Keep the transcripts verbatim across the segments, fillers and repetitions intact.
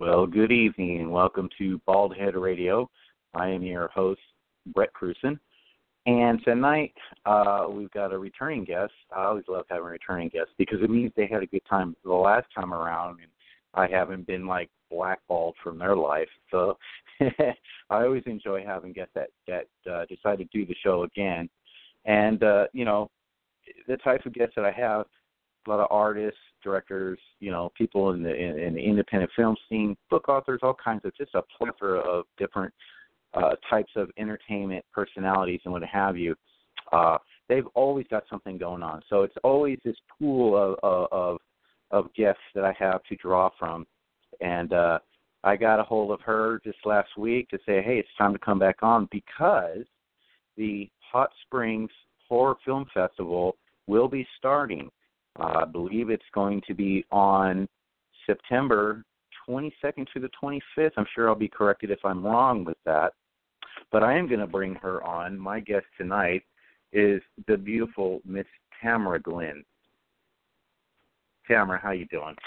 Well, good evening and welcome to Bald Head Radio. I am your host, Brett Cruson. And tonight uh, we've got a returning guest. I always love having returning guests because it means they had a good time the last time around and I haven't been like blackballed from their life. So I always enjoy having guests that, that uh, decide to do the show again. And, uh, you know, the types of guests that I have, a lot of artists, directors, you know, people in the in, in the independent film scene, book authors, all kinds of just a plethora of different uh, types of entertainment personalities and what have you. Uh, they've always got something going on. So it's always this pool of of, of, of guests that I have to draw from. And uh, I got a hold of her just last week to say, hey, it's time to come back on because the Hot Springs Horror Film Festival will be starting. Uh, I believe it's going to be on September twenty-second to the twenty-fifth. I'm sure I'll be corrected if I'm wrong with that. But I am going to bring her on. My guest tonight is the beautiful Miss Tamara Glenn. Tamara, how you doing?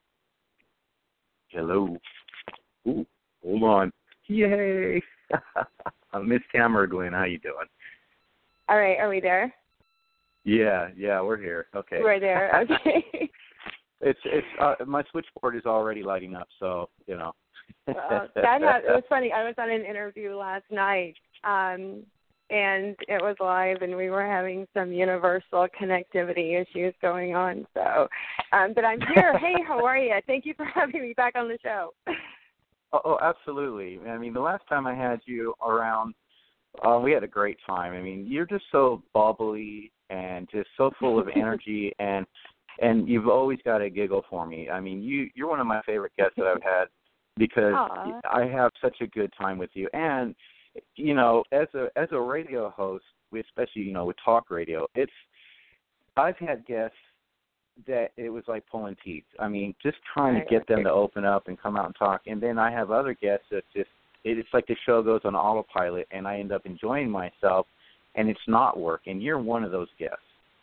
Hello. Ooh, hold on. Yay. Miss Tamara Glenn, how you doing? All right, are we there? Yeah, yeah, we're here. Okay. We're there. Okay. it's it's uh, my switchboard is already lighting up, so you know. Well, that had, it was funny. I was on an interview last night, um, and it was live, and we were having some universal connectivity issues going on. So, um, but I'm here. Hey, how are you? Thank you for having me back on the show. Oh, oh, absolutely. I mean, the last time I had you around, uh, we had a great time. I mean, you're just so bubbly and just so full of energy, and and you've always got a giggle for me. I mean, you you're one of my favorite guests that I've had because Aww. I have such a good time with you. And you know, as a as a radio host, especially you know with talk radio, it's I've had guests that it was like pulling teeth. I mean, just trying to get them to open up and come out and talk. And then I have other guests that just it's like the show goes on autopilot, and I end up enjoying myself. And it's not work, and you're one of those guests.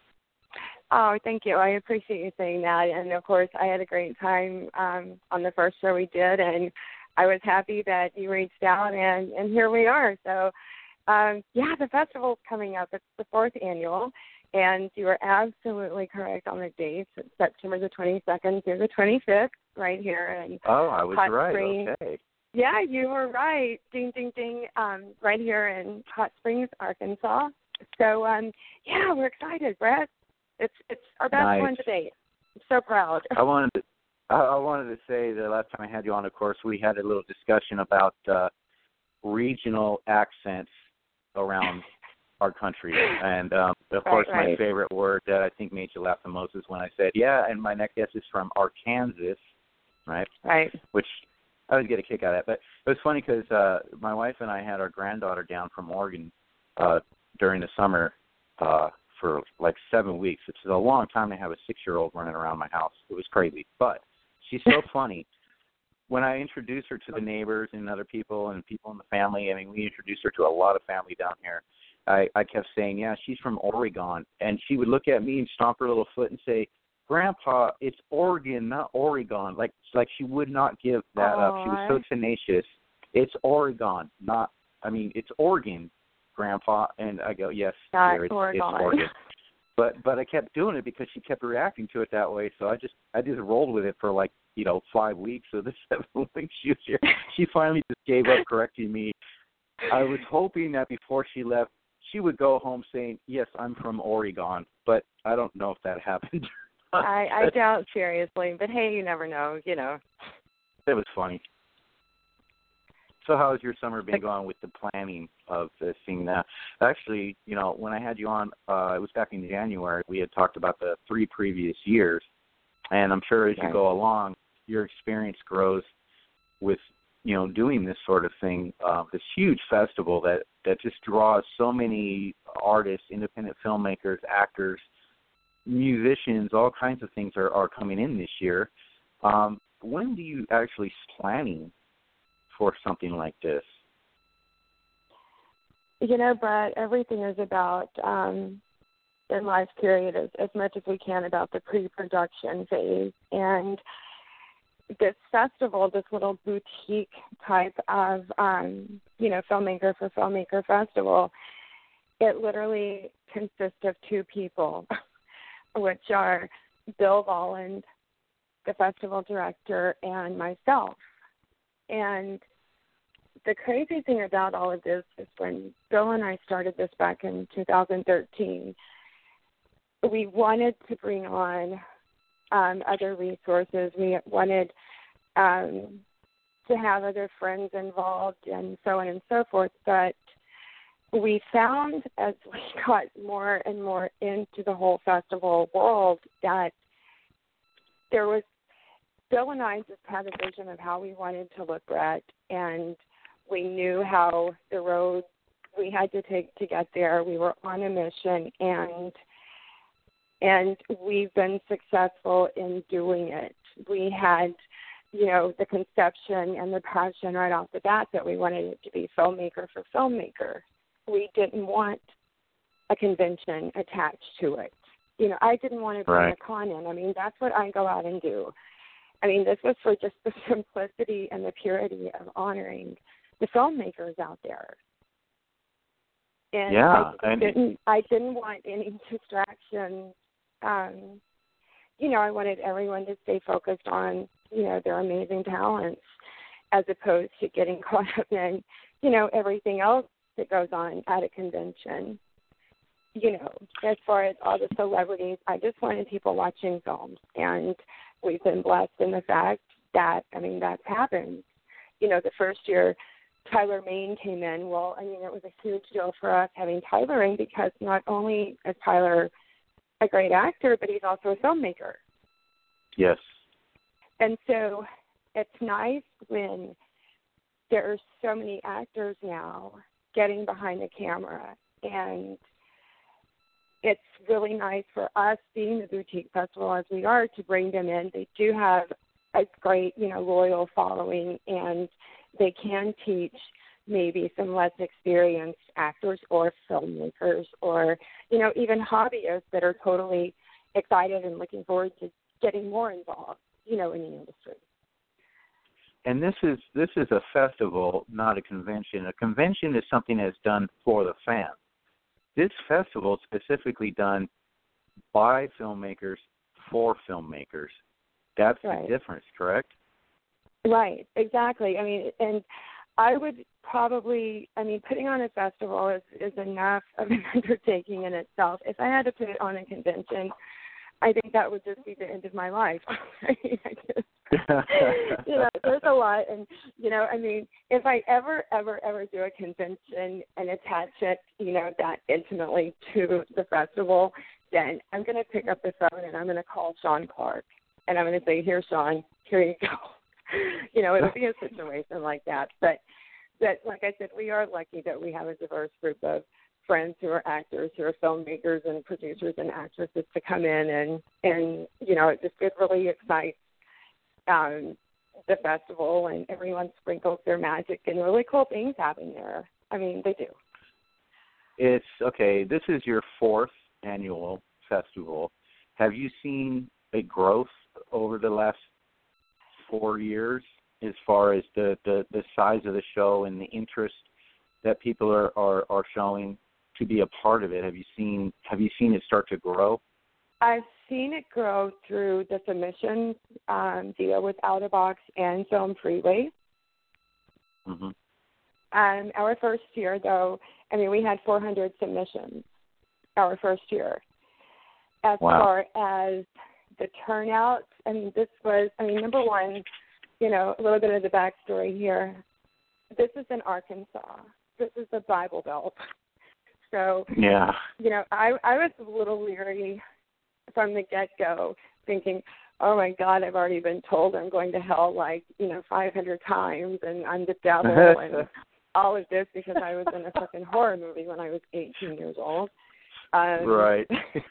Oh, thank you. I appreciate you saying that. And, of course, I had a great time um, on the first show we did, and I was happy that you reached out, and, and here we are. So, um, yeah, the festival's coming up. It's the fourth annual, and you are absolutely correct on the dates. It's September the twenty-second through the twenty-fifth right here in Oh, I was Hot right. Springs. Okay. Yeah, you were right. Ding, ding, ding. Um, right here in Hot Springs, Arkansas. So, um, yeah, we're excited, Brett. It's it's our best Nice. one to date. I'm so proud. I wanted to, I, I wanted to say the last time I had you on, of course, we had a little discussion about uh, regional accents around our country, and um, of course, right, right. my favorite word that I think made you laugh the most is when I said, "Yeah," and my next guest is from Arkansas, right? Right. Which I would get a kick out of that. But it was funny because uh, my wife and I had our granddaughter down from Oregon uh, during the summer uh, for like seven weeks, which is a long time to have a six-year-old running around my house. It was crazy. But she's so funny. When I introduced her to the neighbors and other people and people in the family, I mean, we introduced her to a lot of family down here. I, I kept saying, yeah, she's from Oregon. And she would look at me and stomp her little foot and say, Grandpa, it's Oregon, not Oregon. Like like she would not give that Aww. up. She was so tenacious. It's Oregon, not, I mean, it's Oregon, Grandpa. And I go, yes, Not dear, it's, Oregon. it's Oregon. But but I kept doing it because she kept reacting to it that way. So I just I just rolled with it for like, you know, five weeks. So the seventh week she was here, she finally just gave up correcting me. I was hoping that before she left, she would go home saying, yes, I'm from Oregon. But I don't know if that happened. I, I doubt seriously, but hey, you never know, you know. It was funny. So how has your summer been going with the planning of this thing now? Actually, you know, when I had you on, uh, it was back in January, we had talked about the three previous years. And I'm sure as you Right. go along, your experience grows with, you know, doing this sort of thing, uh, this huge festival that, that just draws so many artists, independent filmmakers, actors, musicians, all kinds of things are, are coming in this year. Um, when do you actually planning for something like this? You know, Brett, everything is about, um, in life period, as, as much as we can about the pre-production phase. And this festival, this little boutique type of, um, you know, filmmaker for filmmaker festival, it literally consists of two people, which are Bill Volland, the festival director, and myself. And the crazy thing about all of this is when Bill and I started this back in two thousand thirteen, we wanted to bring on um, other resources. We wanted um, to have other friends involved and so on and so forth. But we found as we got more and more into the whole festival world that there was, Bill and I just had a vision of how we wanted to look at, and we knew how the road we had to take to get there. We were on a mission, and and we've been successful in doing it. We had, you know, the conception and the passion right off the bat that we wanted it to be filmmaker for filmmaker. We didn't want a convention attached to it. You know, I didn't want to bring right. a con in. I mean, that's what I go out and do. I mean, this was for just the simplicity and the purity of honoring the filmmakers out there. And yeah, I and didn't, I didn't want any distractions. Um, you know, I wanted everyone to stay focused on, you know, their amazing talents as opposed to getting caught up in, you know, everything else that goes on at a convention. You know, as far as all the celebrities, I just wanted people watching films. And we've been blessed in the fact that, I mean, that's happened. You know, the first year Tyler Mane came in, well, I mean, it was a huge deal for us having Tyler in because not only is Tyler a great actor, but he's also a filmmaker. Yes. And so it's nice when there are so many actors now getting behind the camera, and it's really nice for us, being the boutique festival as we are, to bring them in. They do have a great, you know, loyal following, and they can teach maybe some less experienced actors or filmmakers or, you know, even hobbyists that are totally excited and looking forward to getting more involved, you know, in the industry. And this is this is a festival, not a convention. A convention is something that's done for the fans. This festival is specifically done by filmmakers for filmmakers. That's right. the difference, correct? Right, exactly. I mean, and I would probably, I mean, putting on a festival is, is enough of an undertaking in itself. If I had to put it on a convention, I think that would just be the end of my life. I mean, I just, you know, there's a lot. And, you know, I mean, if I ever, ever, ever do a convention and attach it, you know, that intimately to the festival, then I'm going to pick up the phone and I'm going to call Sean Clark. And I'm going to say, here, Sean, here you go. You know, it would be a situation like that. But, but like I said, we are lucky that we have a diverse group of friends who are actors, who are filmmakers and producers and actresses to come in. And, and you know, it just it really excites um, the festival, and everyone sprinkles their magic, and really cool things happen there. I mean, they do. It's, okay, this is your fourth annual festival. Have you seen a growth over the last four years as far as the, the, the size of the show and the interest that people are, are, are showing to be a part of it? Have you seen have you seen it start to grow? I've seen it grow through the submissions um, via with Out of Box and Film Freeway. Mm-hmm. Um, our first year, though, I mean, we had four hundred submissions our first year. As wow. far as the turnout, I mean, this was, I mean, number one, you know, a little bit of the backstory here. This is in Arkansas. This is the Bible Belt. So, yeah. you know, I, I was a little leery from the get-go, thinking, oh, my God, I've already been told I'm going to hell like, you know, five hundred times, and I'm the devil, and all of this because I was in a fucking horror movie when I was eighteen years old. Um, right.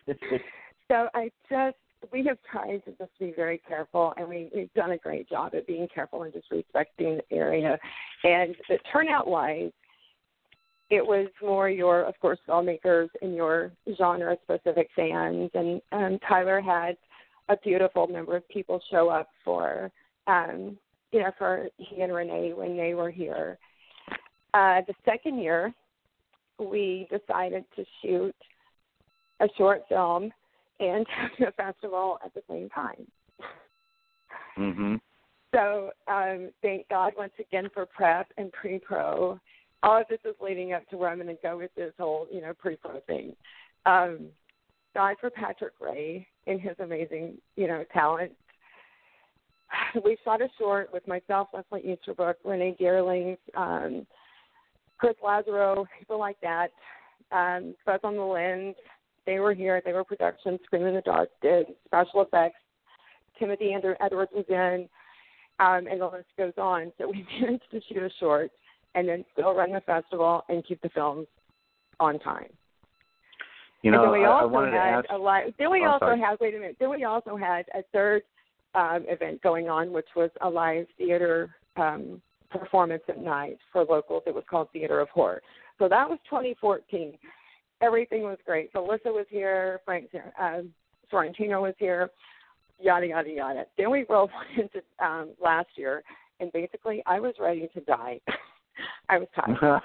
So I just, we have tried to just be very careful, and we, we've done a great job at being careful and just respecting the area. And the turnout-wise, it was more your, of course, filmmakers and your genre-specific fans. And um, Tyler had a beautiful number of people show up for um, you know, for he and Renee when they were here. Uh, the second year, we decided to shoot a short film and have a festival at the same time. Mm-hmm. So um, thank God once again for prep and pre-pro. All of this is leading up to where I'm going to go with this whole, you know, pre-pro thing. Um, God for Patrick Ray and his amazing, you know, talent. We shot a short with myself, Leslie Easterbrook, Renee Geerlings, um, Chris Lazaro, people like that. Um, Buzz on the Lens, they were here. They were production. Scream in the Dark did special effects. Timothy Andrew Edwards was in, um, and the list goes on. So we managed to shoot a short and then still run the festival and keep the films on time. You know, and then we I, also I wanted had to ask. a live. Then we oh, also sorry. had. Wait a minute. Then we also had a third um, event going on, which was a live theater um, performance at night for locals. It was called Theater of Horror. So that was twenty fourteen. Everything was great. So Alyssa was here. Frank uh, Sorrentino was here. Yada yada yada. Then we rolled into um, last year, and basically I was ready to die. I was tired.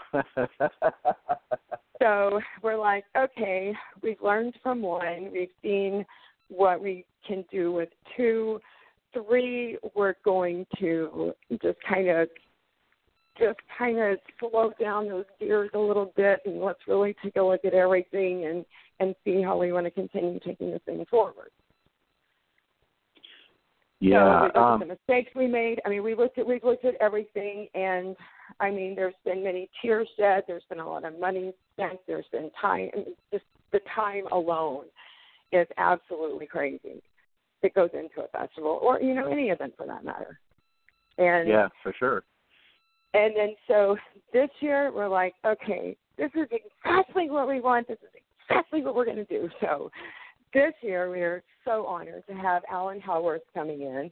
So we're like, okay, we've learned from one. We've seen what we can do with two. Three, we're going to just kind of just kind of slow down those gears a little bit, and let's really take a look at everything and, and see how we want to continue taking this thing forward. Yeah, so we looked um, at the mistakes we made. I mean, we looked at we've looked at everything, and I mean, there's been many tears shed. There's been a lot of money spent. There's been time. I mean, just the time alone is absolutely crazy that goes into a festival, or you know, any event for that matter. And yeah, for sure. And then so this year we're like, okay, this is exactly what we want. This is exactly what we're going to do. So this year we are so honored to have Alan Howarth coming in.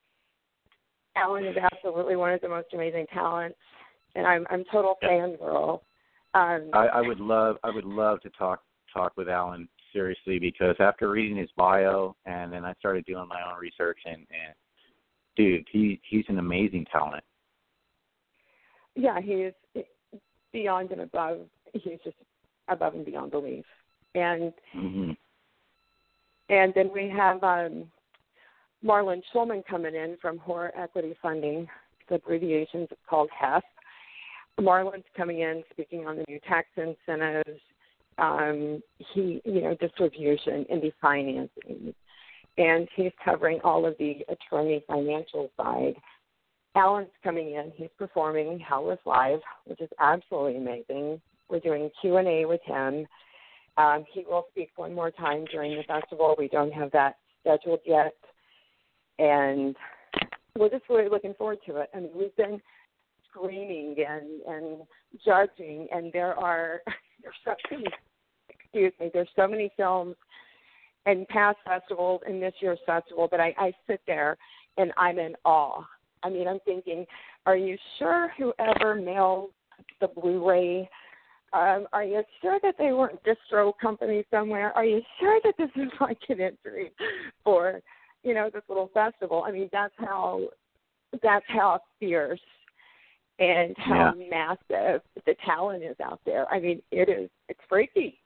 Alan is absolutely one of the most amazing talents, and I'm I'm total fangirl. Um, I, I would love I would love to talk talk with Alan seriously, because after reading his bio and then I started doing my own research, and, and dude, he he's an amazing talent. Yeah, he is beyond and above. He's just above and beyond belief. And mm-hmm. and then we have um, Marlon Schulman coming in from Horror Equity Funding. The abbreviation is called H E F. Marlon's coming in, speaking on the new tax incentives, um, he, you know, distribution and the financing, and he's covering all of the attorney financial side. Alan's coming in. He's performing Howless Live, which is absolutely amazing. We're doing Q and A with him. Um, he will speak one more time during the festival. We don't have that scheduled yet. And we're just really looking forward to it. I mean, we've been screening and, and judging, and there are there's so many, excuse me, there's so many films in past festivals and this year's festival that I, I sit there and I'm in awe. I mean, I'm thinking, are you sure whoever mailed the Blu-ray, um, are you sure that they weren't distro company somewhere? Are you sure that this is like an entry for, you know, this little festival? I mean, that's how that's how fierce and how yeah. massive the talent is out there. I mean, it is it's freaky.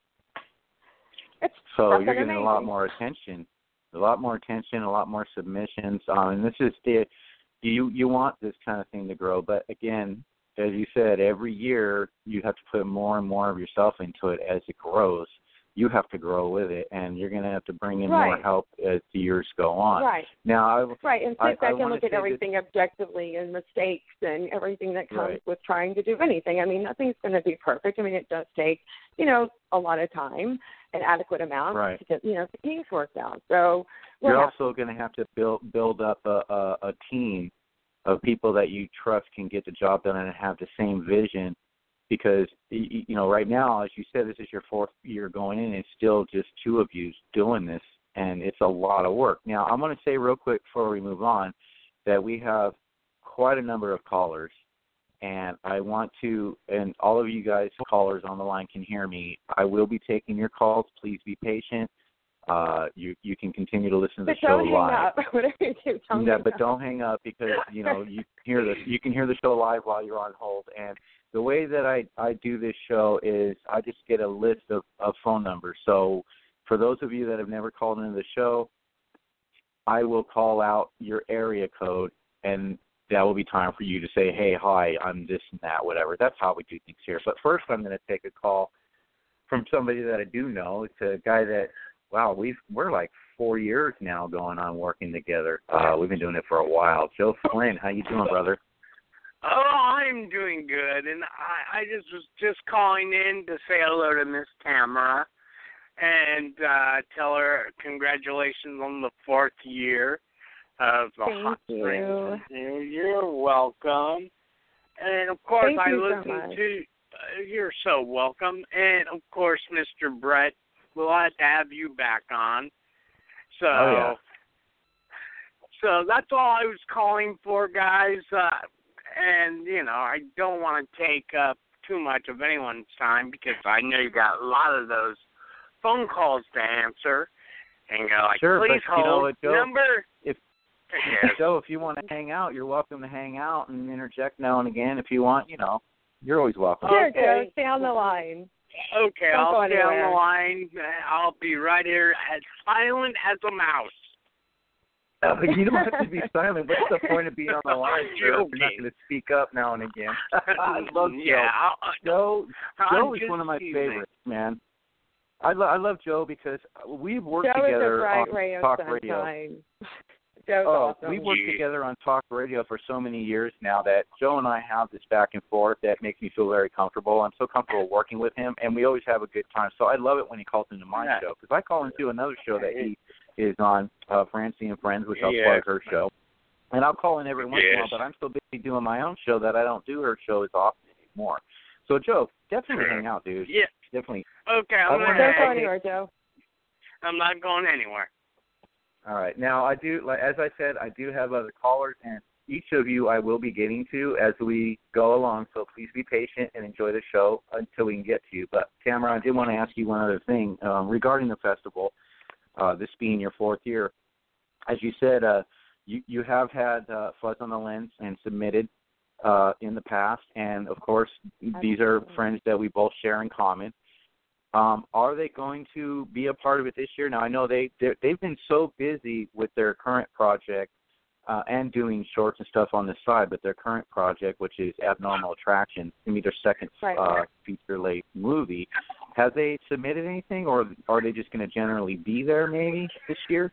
It's so you're getting amazing. a lot more attention, a lot more attention, a lot more submissions. Um, and this is the you you want this kind of thing to grow, but again, as you said, every year you have to put more and more of yourself into it as it grows. You have to grow with it, and you're going to have to bring in right. more help as the years go on. Right. Now, I, right, and I, sit back I and look at everything that, objectively and mistakes and everything that comes right. with trying to do anything. I mean, nothing's going to be perfect. I mean, it does take, you know, a lot of time, an adequate amount right. to get, you know, the kinks worked out. So you're yeah. also going to have to build build up a, a, a team of people that you trust can get the job done and have the same vision. Because, you know, right now, as you said, this is your fourth year going in. It's still just two of you doing this, and it's a lot of work. Now, I'm going to say real quick before we move on that we have quite a number of callers, and I want to, and all of you guys callers on the line can hear me, I will be taking your calls. Please be patient. Uh, you you can continue to listen to the but show don't live. hang up. Whatever you do, don't yeah, hang but up. don't hang up because you know you can hear the you can hear the show live while you're on hold. And the way that I I do this show is I just get a list of, of phone numbers. So for those of you that have never called into the show, I will call out your area code, and that will be time for you to say, hey, hi, I'm this and that, whatever. That's how we do things here. But first I'm going to take a call from somebody that I do know. It's a guy that, wow, we've, we're like four years now going on working together. Uh, we've been doing it for a while. Joe Flynn, how you doing, brother? Oh, I'm doing good, and I, I just was just calling in to say hello to Miss Tamara and uh, tell her congratulations on the fourth year of the Thank Hot you. Springs. You're welcome. And, of course, Thank I you so listen much. to uh, – you're so welcome. And, of course, Mister Brett, we'll have to have you back on. So, Oh, yeah. so that's all I was calling for, guys. Uh, and, you know, I don't want to take up too much of anyone's time because I know you got a lot of those phone calls to answer. And go like, Sure, please but hold you know what, Joe? number. If Yes. Joe, if you want to hang out, you're welcome to hang out and interject now and again. If you want, you know, you're always welcome. Sure, Okay. Joe, stay on the line. Okay, Don't I'll go stay on anywhere. the line. I'll be right here as silent as a mouse. Uh, you don't have to be silent. What's the point of being on the line, sir, if you're not Joking. going to speak up now and again? I love Joe. Yeah, I'll, Joe, I'm Joe is just one of my teasing. favorites, man. I, lo- I love Joe because we've worked Joe is a together bright on ray of talk sunshine. radio. Joe's Oh, awesome. we've worked Yeah. together on talk radio for so many years now that Joe and I have this back and forth that makes me feel very comfortable. I'm so comfortable working with him, and we always have a good time. So I love it when he calls into my Yeah. show because I call into another show that he is on, uh, Francie and Friends, which I'll Yeah. plug her show. And I'll call in every once in a while, Yes. but I'm so busy doing my own show that I don't do her show as often anymore. So, Joe, definitely Sure. hang out, dude. Yeah. Definitely. Okay, I I'm wanna gonna Don't ask go you- anywhere, Joe. I'm not going anywhere. All right. Now, I do, like as I said, I do have other callers, and each of you I will be getting to as we go along, so please be patient and enjoy the show until we can get to you. But, Tamara, I did want to ask you one other thing um, regarding the festival, uh, this being your fourth year. As you said, uh, you, you have had uh, Fuzz on the Lens and submitted uh, in the past, and, of course, these are friends that we both share in common. Um, are they going to be a part of it this year? Now, I know they they've been so busy with their current project uh, and doing shorts and stuff on the side, but their current project, which is Abnormal Attraction, going to be their second Right. uh, feature-length movie. Have they submitted anything, or are they just going to generally be there maybe this year?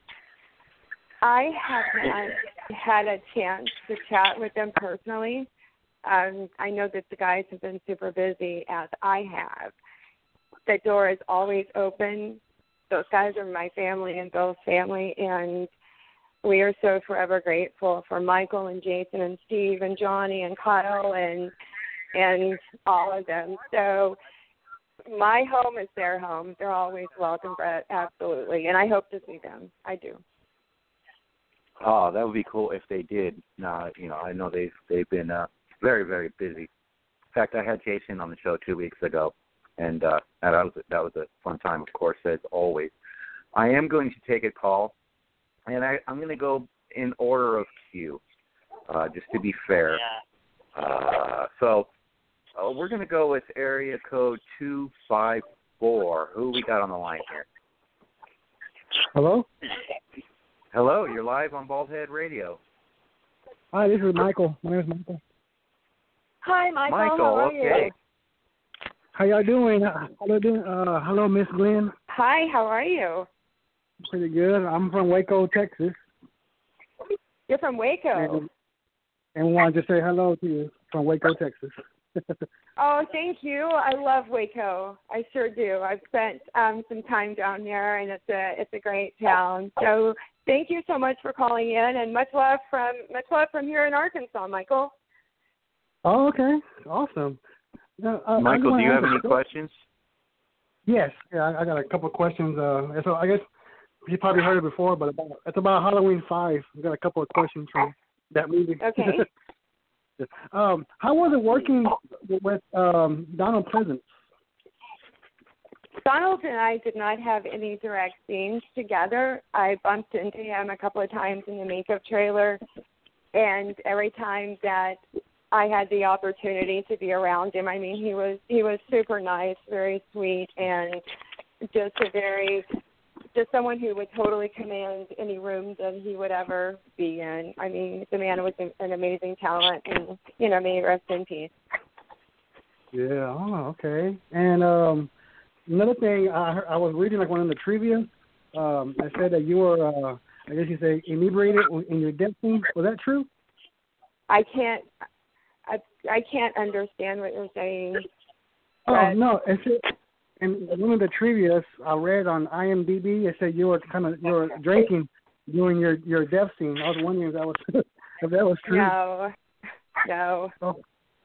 I have not had a chance to chat with them personally. Um, I know that the guys have been super busy, as I have. The door is always open. Those guys are my family and Bill's family, and we are so forever grateful for Michael and Jason and Steve and Johnny and Kyle and and all of them. So my home is their home. They're always welcome, Brett, absolutely, and I hope to see them. I do. Oh, that would be cool if they did. Uh, you know, I know they've they've been uh, very very busy. In fact, I had Jason on the show two weeks ago, and uh, that was a, that was a fun time, of course, as always. I am going to take a call, and I, I'm going to go in order of queue, uh, just to be fair. Uh, so uh, we're going to go with area code two five four. Who we got on the line here? Hello? Hello, you're live on Bald Head Radio. Hi, this is Michael. My name is Michael. Hi, Michael. Michael, How are okay. you? How y'all doing? Uh, Hello, doing? Uh, hello, Miss Glenn. Hi, how are you? Pretty good. I'm from Waco, Texas, You're from Waco. and, and wanted to say hello to you from Waco, Texas. Oh, thank you. I love Waco. I sure do. I've spent um, some time down there, and it's a it's a great town. So thank you so much for calling in, and much love from much love from here in Arkansas, Michael. Oh, okay. Awesome. Uh, uh, I Michael, just do wanna you have ask any a- questions? Yes. Yeah, I, I got a couple of questions. Uh, and so I guess you probably heard it before, but about, it's about Halloween five. I got a couple of questions from that movie. Okay. um, how was it working with um, Donald Pleasance? Donald and I did not have any direct scenes together. I bumped into him a couple of times in the makeup trailer, and every time that I had the opportunity to be around him, I mean, he was he was super nice, very sweet, and just a very just someone who would totally command any room that he would ever be in. I mean, the man was an amazing talent, and, you know, may he rest in peace. Yeah, oh, okay. And um, another thing, I, I was reading, like, one of the trivia. Um, I said that you were, uh, I guess you say, inebriated in your death scene. Was that true? I can't, I, I can't understand what you're saying. Oh, no, it's in one of the trivias I read on I M D B, it said you were kind of you were drinking during your, your death scene. I was wondering if that was if that was true. No, no. Oh.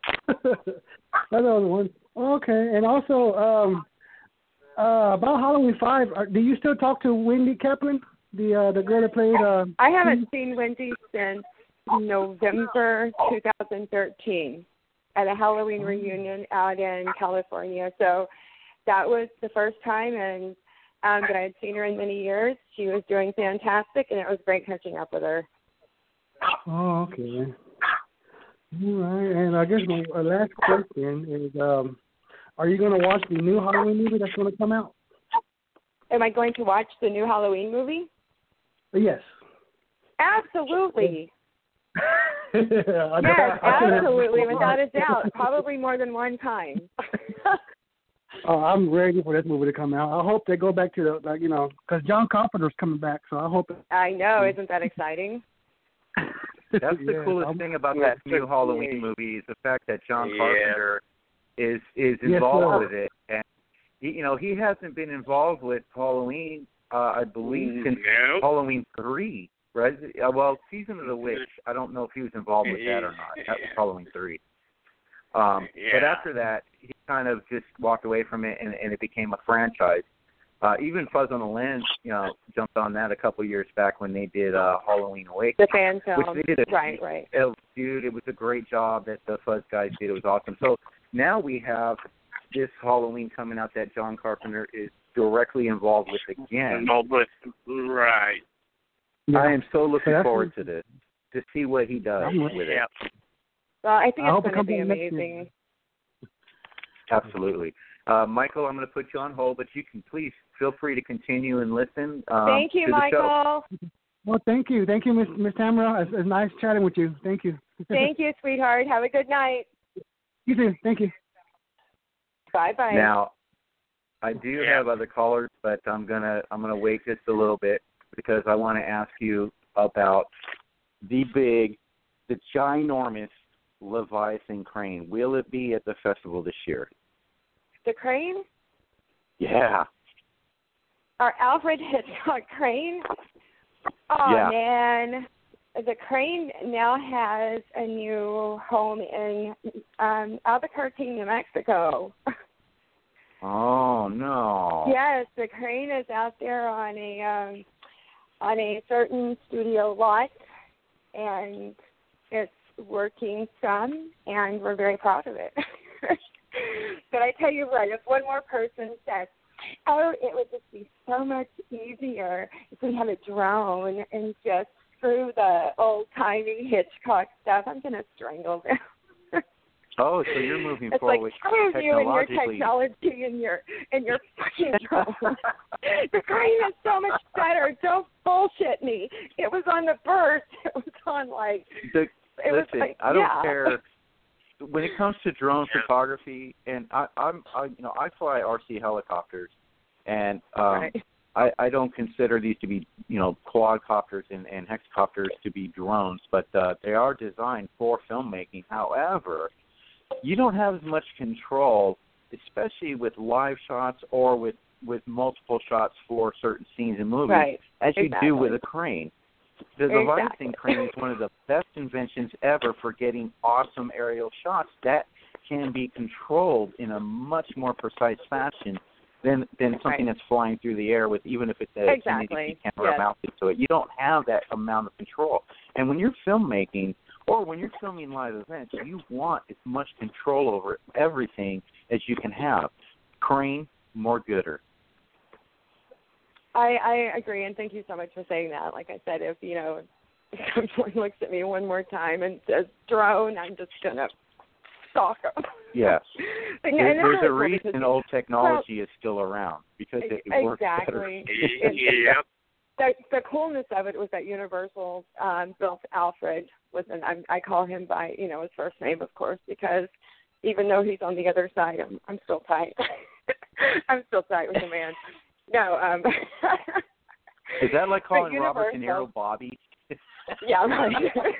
That was one. Okay, and also um, uh, about Halloween Five. Are, do you still talk to Wendy Kaplan, the uh, the girl that played? Uh, I haven't seen Wendy since November two thousand thirteen at a Halloween reunion out in California. So that was the first time, and um, that I had seen her in many years. She was doing fantastic, and it was great catching up with her. Oh, okay. All right, and I guess my uh, last question is, um, are you going to watch the new Halloween movie that's going to come out? Am I going to watch the new Halloween movie? Yes. Absolutely. Yes, absolutely, without a doubt. Probably more than one time. Oh, I'm ready for this movie to come out. I hope they go back to the, like, you know, because John Carpenter's coming back, so I hope. It, I know, isn't that exciting? That's the yeah, coolest I'm, thing about yeah, that new Halloween yeah. movie is the fact that John Yeah. Carpenter is is Yes, involved sir. with it, and he, you know he hasn't been involved with Halloween, uh, I believe, since Nope. Halloween three, right? Uh, well, Season of the Witch. I don't know if he was involved with that or not. That was Halloween three. Um, Yeah. But after that, he kind of just walked away from it, and, and it became a franchise. Uh, even Fuzz on the Lens, you know, jumped on that a couple of years back when they did uh, Halloween Awake. The fan film. Which they did a, right, right. It, dude, it was a great job that the Fuzz guys did. It was awesome. So now we have this Halloween coming out that John Carpenter is directly involved with again. Involved with, right. Yeah. I am so looking That's forward to this, to see what he does I'm- with it. Yep. Well, I think I it's hope it going to comes be out next year. amazing. Absolutely. Uh, Michael, I'm going to put you on hold, but you can please feel free to continue and listen. Um, Thank you, to the show. Michael. Well, thank you. Thank you, Miss Miss Tamara. It's, it's nice chatting with you. Thank you. Thank you, sweetheart. Have a good night. You too. Thank you. Bye-bye. Now, I do Yeah. have other callers, but I'm gonna I'm gonna wait just a little bit because I want to ask you about the big, the ginormous Leviathan crane. Will it be at the festival this year? The crane? Yeah. Our Alfred Hitchcock crane? Oh, Yeah. man. The crane now has a new home in um, Albuquerque, New Mexico. Oh no. Yes, the crane is out there on a um, on a certain studio lot, and it's working some, and we're very proud of it. But I tell you what, if one more person says, oh, it would just be so much easier if we had a drone and just screw the old-timey Hitchcock stuff, I'm going to strangle them. Oh, so you're moving It's forward like, screw you and your technologically. technology and your and your fucking drone. The crane is so much better. Don't bullshit me. It was on the burst. It was on, like, The, it listen, was like, I don't yeah. care. When it comes to drone Yeah. photography, and I, I'm, I, you know, I fly R C helicopters, and um, Right. I, I don't consider these to be, you know, quadcopters and, and hexacopters to be drones, but uh, they are designed for filmmaking. However, you don't have as much control, especially with live shots or with, with multiple shots for certain scenes in movies, Right. as you Exactly. do with a crane. The Exactly. Leviathan crane is one of the best inventions ever for getting awesome aerial shots that can be controlled in a much more precise fashion than than something Right. that's flying through the air with, even if it's a Exactly. ten eighty p camera Yes. mounted to it. You don't have that amount of control. And when you're filmmaking or when you're filming live events, you want as much control over everything as you can have. Crane, more gooder. I, I agree, and thank you so much for saying that. Like I said, if, you know, if someone looks at me one more time and says drone, I'm just going to stalk them. Yes. And There, it's there's a really cool reason because- old technology well, is still around, because it exactly. works better. Yep. The, the coolness of it was that Universal um, built Alfred with an, I, I call him by, you know, his first name, of course, because even though he's on the other side, I'm, I'm still tight. I'm still tight with the man. No. Um, Is that like calling Universal, Robert De Niro Bobby? Yeah, right.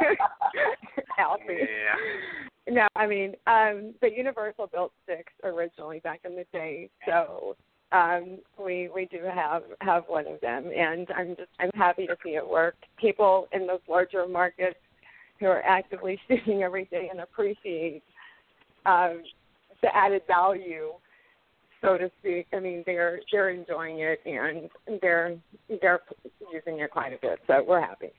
Alfie. Yeah. No, I mean, um, but Universal built Six originally back in the day, so um, we we do have have one of them, and I'm just I'm happy to see it work. People in those larger markets who are actively shooting everything and appreciate um, the added value, so to speak. I mean, they're they're enjoying it and they're they're using it quite a bit, so we're happy.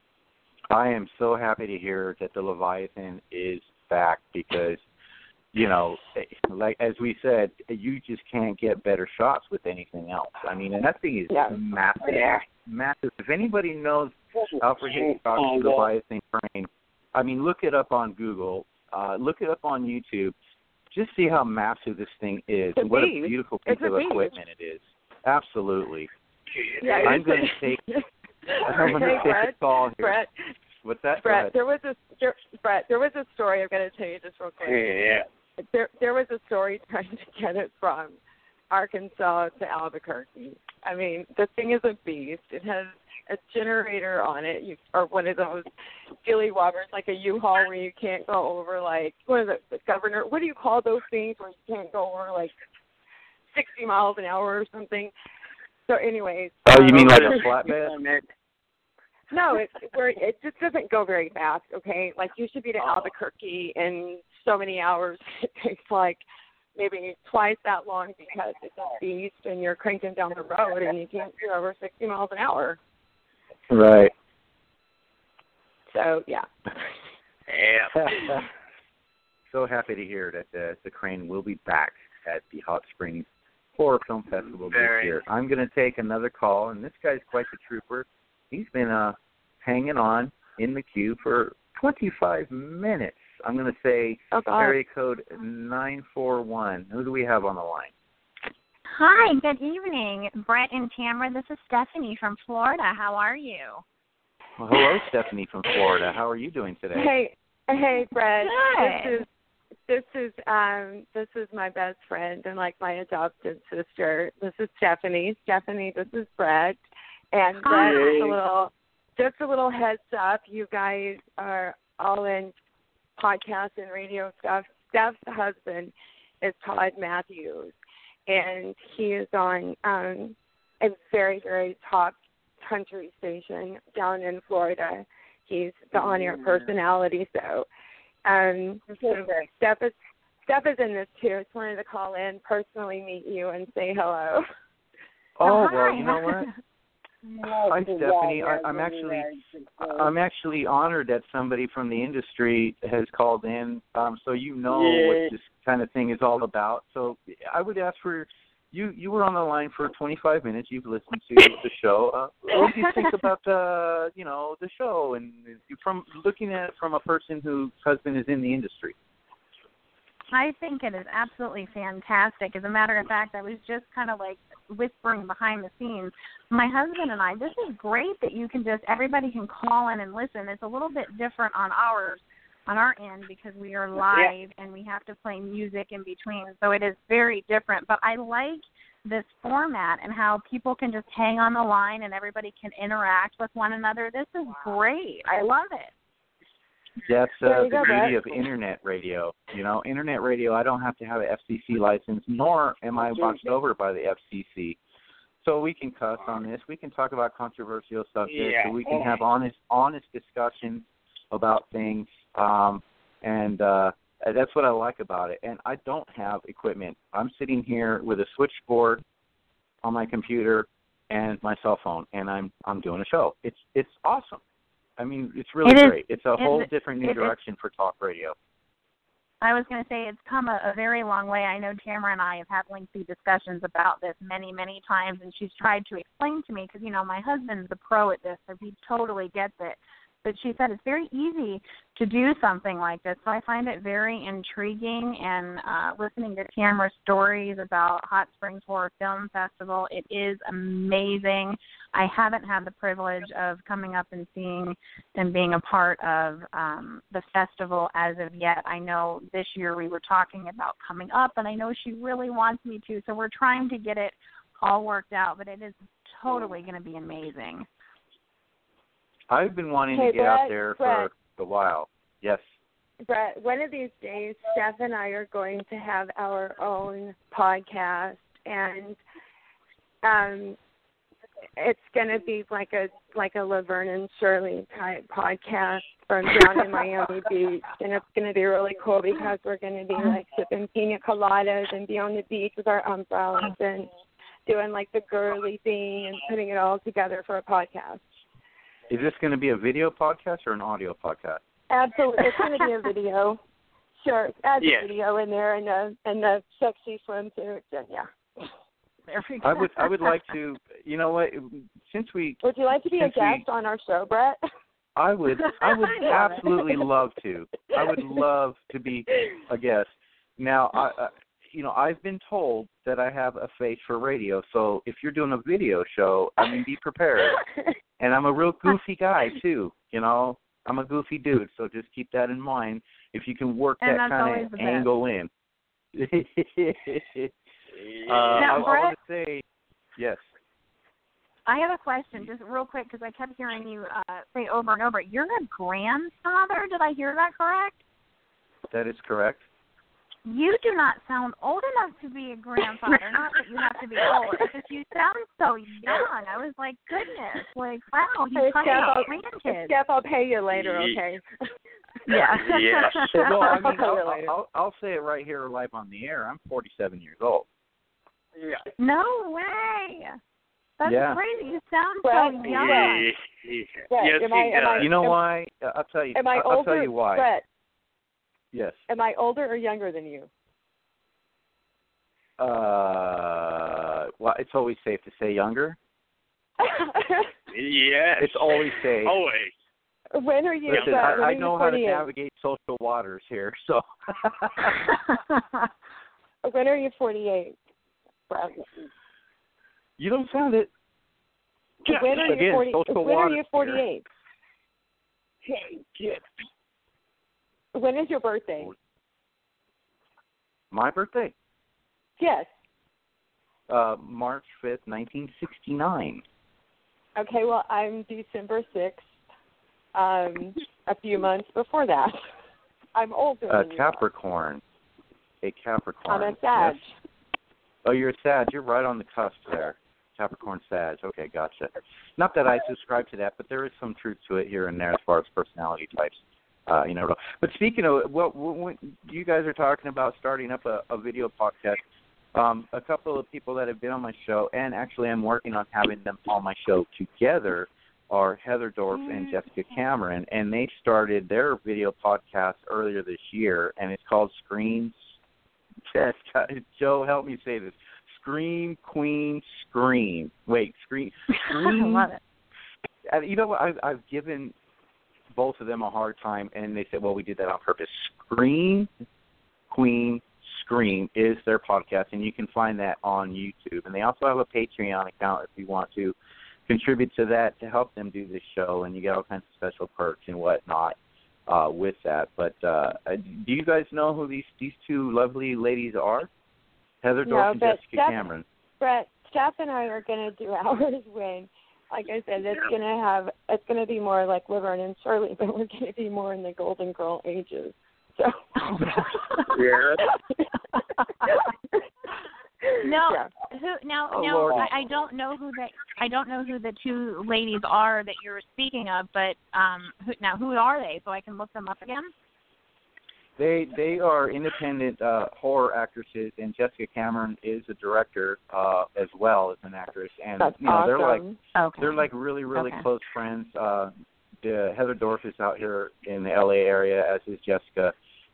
I am so happy to hear that the Leviathan is back, because, you know, like as we said, you just can't get better shots with anything else. I mean, and that thing is Yeah. massive, massive. If anybody knows Alfred Hitchcock's Leviathan crane, I mean, look it up on Google, uh, look it up on YouTube. Just see how massive this thing is, It's a and what beast. a beautiful piece It's a of beast. equipment it is. Absolutely. Yeah, I'm going to take. I'm going to Hey, take Brett, a call here. Brett, What's that? Brett, there was a there, Brett, there was a story I'm going to tell you just real quick. Yeah. There, there was a story trying to get it from Arkansas to Albuquerque. I mean, the thing is a beast. It has a generator on it, you, or one of those dilly wobbers, like a U-Haul where you can't go over, like, what is it, the governor? What do you call those things where you can't go over, like, sixty miles an hour or something? So, anyways. Oh, you mean um, like a flatbed? No, it where it just doesn't go very fast. Okay, like you should be to Oh. Albuquerque in so many hours. It takes like maybe twice that long because it's a beast and you're cranking down the road and you can't do over sixty miles an hour. Right. So yeah. Yeah. So happy to hear that the, the crane will be back at the Hot Springs Horror Film Festival Very. this year. I'm going to take another call, and this guy's quite the trooper. He's been uh, hanging on in the queue for twenty-five minutes. I'm going to say Oh God. area code nine four one. Who do we have on the line? Hi, good evening, Brett and Tamara. This is Stephanie from Florida. How are you? Well, hello, Stephanie from Florida. How are you doing today? Hey, hey, Brett. Good. This is this is um this is my best friend and like my adopted sister. This is Stephanie. Stephanie, this is Brett. And Brett, just a little, just a little heads up. You guys are all in podcast and radio stuff. Steph's husband is Todd Matthews, and he is on um, a very, very top country station down in Florida. He's the on-air personality. So, um, so Steph is Steph is in this too. Just wanted to call in, personally meet you, and say hello. Oh, Hi. well, you know what? Hi, Stephanie. I, I'm actually, I'm actually honored that somebody from the industry has called in, um, so you know Yeah. what this kind of thing is all about. So I would ask for you. You were on the line for twenty-five minutes. You've listened to the show. Uh, what do you think about the, you know, the show, and from looking at it from a person whose husband is in the industry? I think it is absolutely fantastic. As a matter of fact, I was just kind of like whispering behind the scenes. My husband and I, this is great that you can just, everybody can call in and listen. It's a little bit different on ours, on our end, because we are live and we have to play music in between. So it is very different. But I like this format and how people can just hang on the line and everybody can interact with one another. This is great. I love it. That's There uh, you the go, beauty Brett. of internet radio. You know, internet radio, I don't have to have an F C C license, nor am I watched over by the F C C. So we can cuss on this. We can talk about controversial subjects. Yeah. So we can have honest, honest discussions about things. Um, and uh, that's what I like about it. And I don't have equipment. I'm sitting here with a switchboard on my computer and my cell phone, and I'm I'm doing a show. It's it's awesome. I mean, it's really It is- great. It's a whole it- different new it is- direction for talk radio. I was going to say it's come a, a very long way. I know Tamara and I have had lengthy discussions about this many, many times, and she's tried to explain to me because, you know, my husband's a pro at this, so he totally gets it. But she said it's very easy to do something like this, so I find it very intriguing. And uh, listening to Tamara's stories about Hot Springs Horror Film Festival, it is amazing. I haven't had the privilege of coming up and seeing and being a part of um, the festival as of yet. I know this year we were talking about coming up, and I know she really wants me to, so we're trying to get it all worked out, but it is totally going to be amazing. I've been wanting hey, to get Brett, out there Brett, for a while. Yes. Brett, one of these days, Steph and I are going to have our own podcast, and um, it's going to be like a like a Laverne and Shirley type podcast from down in Miami Beach, and it's going to be really cool because we're going to be like sipping pina coladas and be on the beach with our umbrellas and doing like the girly thing and putting it all together for a podcast. Is this going to be a video podcast or an audio podcast? Absolutely, it's going to be a video. Sure, add the Yes. video in there and the and the sexy swimsuits and yeah. There we go. I would I would like to. You know what? Since we Would you like to be a Since we- guest on our show, Brett? I would I would I love it. absolutely love to. I would love to be a guest. Now, I, I you know, I've been told that I have a face for radio. So if you're doing a video show, I mean, be prepared. And I'm a real goofy guy too. You know, I'm a goofy dude. So just keep that in mind. If you can work And that that's kind always of the best. angle in. uh, Now, I, I Brett- want to say yes. I have a question, just real quick, because I kept hearing you uh, say over and over, you're a grandfather. Did I hear that correct? That is correct. You do not sound old enough to be a grandfather. Not that you have to be old. It's just you sound so young. I was like, goodness, like, wow, he's Hey, probably Steph, got I'll, grandkids. Steph, I'll pay you later, Ye- okay? Yeah. Yes. Well, I mean, I'll tell you I'll, later. I'll, I'll say it right here live on the air. I'm forty-seven years old. Yeah. No way. That's Yeah. crazy. You sound Well, so yeah. young. Brett, Yes, am he I- am I- does. You know Am- why? Uh, I'll tell you. Am I I'll older, tell you why. Brett, Yes. am I older or younger than you? Uh, well, it's always safe to say younger. Yes. It's always safe. Always. when are you? Listen, Brett, I, when I are you know how to forty-eight? navigate social waters here, so. When are you forty-eight, Brett? You don't sound it. When are you Again, forty? social When are waters you here. forty-eight? Yes. When is your birthday? My birthday, Yes. uh, March fifth, nineteen sixty-nine. Okay. Well, I'm December sixth. Um, a few months before that. I'm older A than you. Capricorn. A Capricorn. I'm a Sag. Yes. Oh, you're a Sag. You're right on the cusp there. Capricorn Sag. Okay, gotcha. Not that I subscribe to that, but there is some truth to it here and there as far as personality types. Uh, you know. But speaking of, well, when you guys are talking about starting up a, a video podcast, um, a couple of people that have been on my show, and actually I'm working on having them on my show together, are Heather Dorf and Jessica Cameron, and they started their video podcast earlier this year, and it's called Scream. Joe, help me say this. Scream Queen Scream. Wait, Scream. Scream. I love it. Uh, You know what? I've, I've given both of them a hard time, and they said, well, we did that on purpose. Scream Queen Scream is their podcast, and you can find that on YouTube. And they also have a Patreon account if you want to contribute to that to help them do this show, and you get all kinds of special perks and whatnot uh, with that. But uh, do you guys know who these, these two lovely ladies are? Heather Dorf No, and but Jessica Steph- Cameron. Brett, Steph and I are going to do ours when, like I said, it's going to have, it's going to be more like Laverne and Shirley, but we're going to be more in the Golden Girl ages. So. Yeah. No, Yeah. who now? Oh, now Lord. I, I don't know who the I don't know who the two ladies are that you're speaking of, but um, who, now who are they? So I can look them up again. They they are independent uh, horror actresses, and Jessica Cameron is a director uh, as well as an actress. And That's you know awesome. they're like Okay. they're like really really Okay. close friends. Uh, the, Heather Dorf is out here in the L A area, as is Jessica,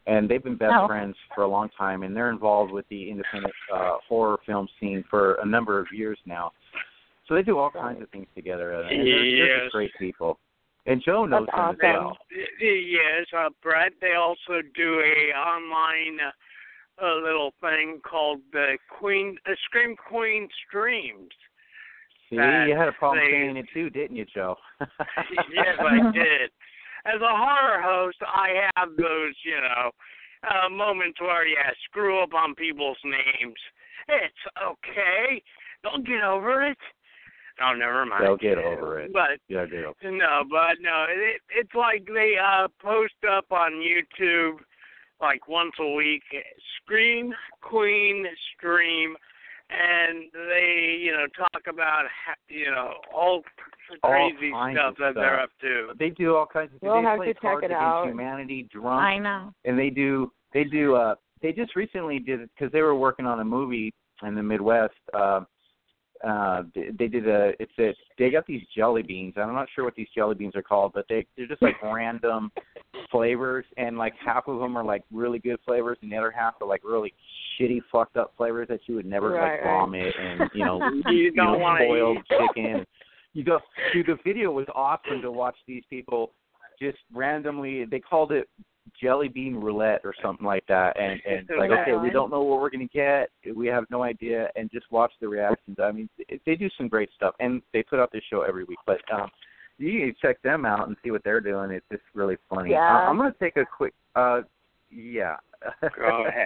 and they've been best Oh. friends for a long time, and they're involved with the independent uh, horror film scene for a number of years now. So they do all kinds of things together, and they're, they're Yes. just great people. And Joe knows That's them awesome. as well. Yes, uh, Brett. They also do a online uh, a little thing called the Queen uh, Scream Queen Streams. See, that you had a problem they- saying it too, didn't you, Joe? Yes, I did. As a horror host, I have those, you know, uh, moments where, yeah, screw up on people's names. It's okay. They'll get over it. Oh, never mind. They'll get over it. But Yeah, they will. no, but no, it, it's like they uh, post up on YouTube like once a week, Scream Queen Stream, and they, you know, talk about, you know, all All crazy kinds stuff of that stuff. they're up to. They do all kinds of things. We'll they have play to check Cards it Against out. Humanity, Drunk, I know. and they do they do uh they just recently did it because they were working on a movie in the Midwest. Uh, uh, they, they did a it's a they got these jelly beans. I'm not sure what these jelly beans are called, but they they're just like random flavors, and like half of them are like really good flavors, and the other half are like really shitty, fucked up flavors that you would never Right, like right. vomit, and you know You you don't know, want to boiled eat. chicken. You go, dude. The video was awesome to watch these people just randomly. They called it jelly bean roulette or something like that, and and it's like, okay, we don't know what we're gonna get. We have no idea, and just watch the reactions. I mean, they, they do some great stuff, and they put out this show every week. But um, you can check them out and see what they're doing. It's just really funny. Yeah. Uh, I'm gonna take a quick. Uh, yeah. Go ahead.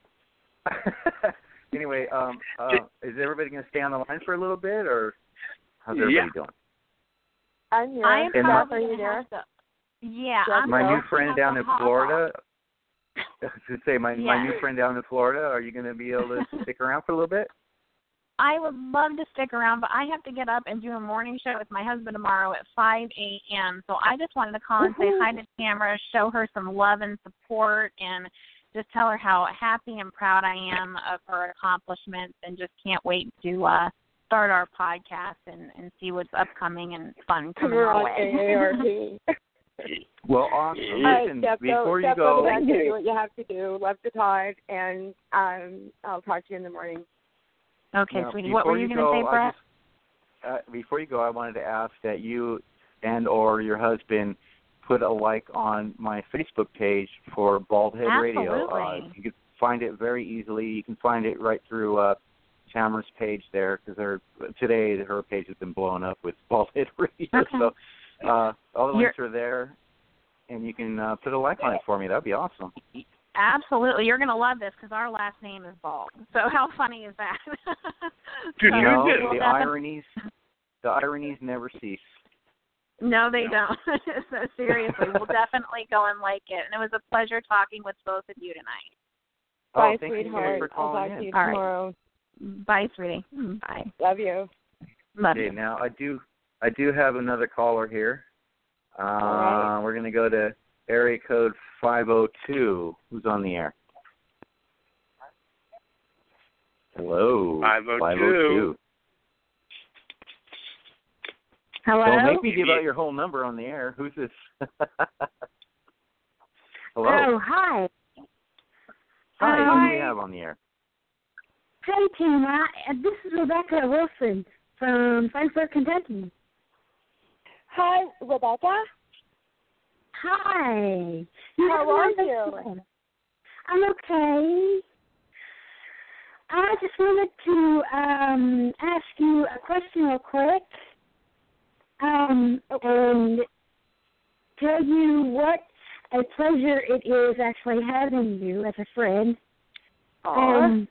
Anyway, um, uh, is everybody gonna stay on the line for a little bit, or how's everybody Yeah. doing? I'm here. I am And my- probably Are you gonna there? have to. Yeah, Yes, I'm My Hello? new friend down in Florida. I was gonna say my my Yeah. new friend down in Florida. Are you gonna be able to stick around for a little bit? I would love to stick around, but I have to get up and do a morning show with my husband tomorrow at five a.m. So I just wanted to call and say hi to Tamara, show her some love and support, and just tell her how happy and proud I am of her accomplishments, and just can't wait to uh, start our podcast and, and see what's upcoming and fun coming We're our on way. A A R P. Well, awesome. All right, Listen, Steph, before go, you Steph, go, go back and do what you have to do. Love to talk, and um, I'll talk to you in the morning. Okay, now, sweetie. What were before you you going to go, say, I Brett? just, uh, before you go, I wanted to ask that you and or your husband put a like on my Facebook page for Bald Head Radio. Uh, Absolutely. you can find it very easily. You can find it right through uh, Tamara's page there, because today her page has been blown up with Bald Head Radio. Okay. So uh, all the You're- links are there, and you can uh, put a like on it for me. That'd be awesome. Absolutely. You're going to love this because our last name is Bald. So how funny is that? Dude, So You know, you we'll the definitely- ironies, the ironies never cease. No, they don't. So seriously, we'll definitely go and like it. And it was a pleasure talking with both of you tonight. Oh, Bye, thank you guys sweetheart. for I'll calling talk in. to you All right. tomorrow. Bye, sweetie. Bye. Love you. Love Okay, you. now I do I do have another caller here. Uh, right. We're going to go to area code five oh two. Who's on the air? Hello. five oh two. five oh two. Hello? Don't make me give out your whole number on the air. Who's this? Hello. Oh, hi. Hi, who do hi. we have on the air? Hey, Tim. I, uh, this is Rebecca Wilson from Frankfort, Kentucky. Hi, Rebecca. Hi. How are have a you? nice day. I'm okay. I just wanted to um, ask you a question real quick um, and tell you what a pleasure it is actually having you as a friend. Aw. Um,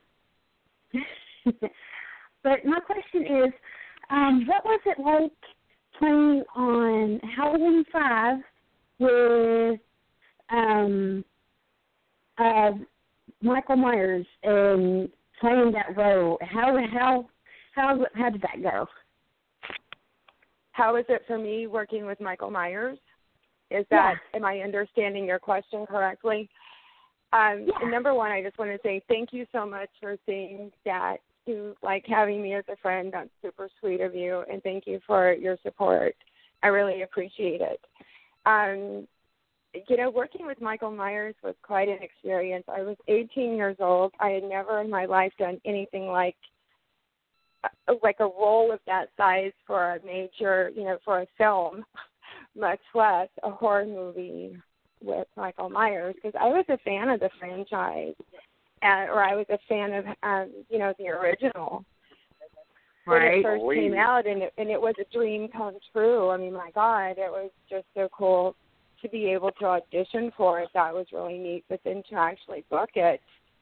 but my question is, um, what was it like playing on Halloween five with um, uh, Michael Myers and playing that role? How how how how did that go? How is it for me working with Michael Myers? Is that, Yeah. am I understanding your question correctly? Um, Yeah. and number one, I just want to say thank you so much for saying that, to like having me as a friend. That's super sweet of you, and thank you for your support. I really appreciate it. Um, you know, working with Michael Myers was quite an experience. I was eighteen years old. I had never in my life done anything like like a role of that size for a major, you know, for a film, much less a horror movie with Michael Myers, because I was a fan of the franchise, uh, or I was a fan of, um, you know, the original. Right. When it first came out, and it, and it was a dream come true. I mean, my God, it was just so cool to be able to audition for it. That was really neat. But then to actually book it,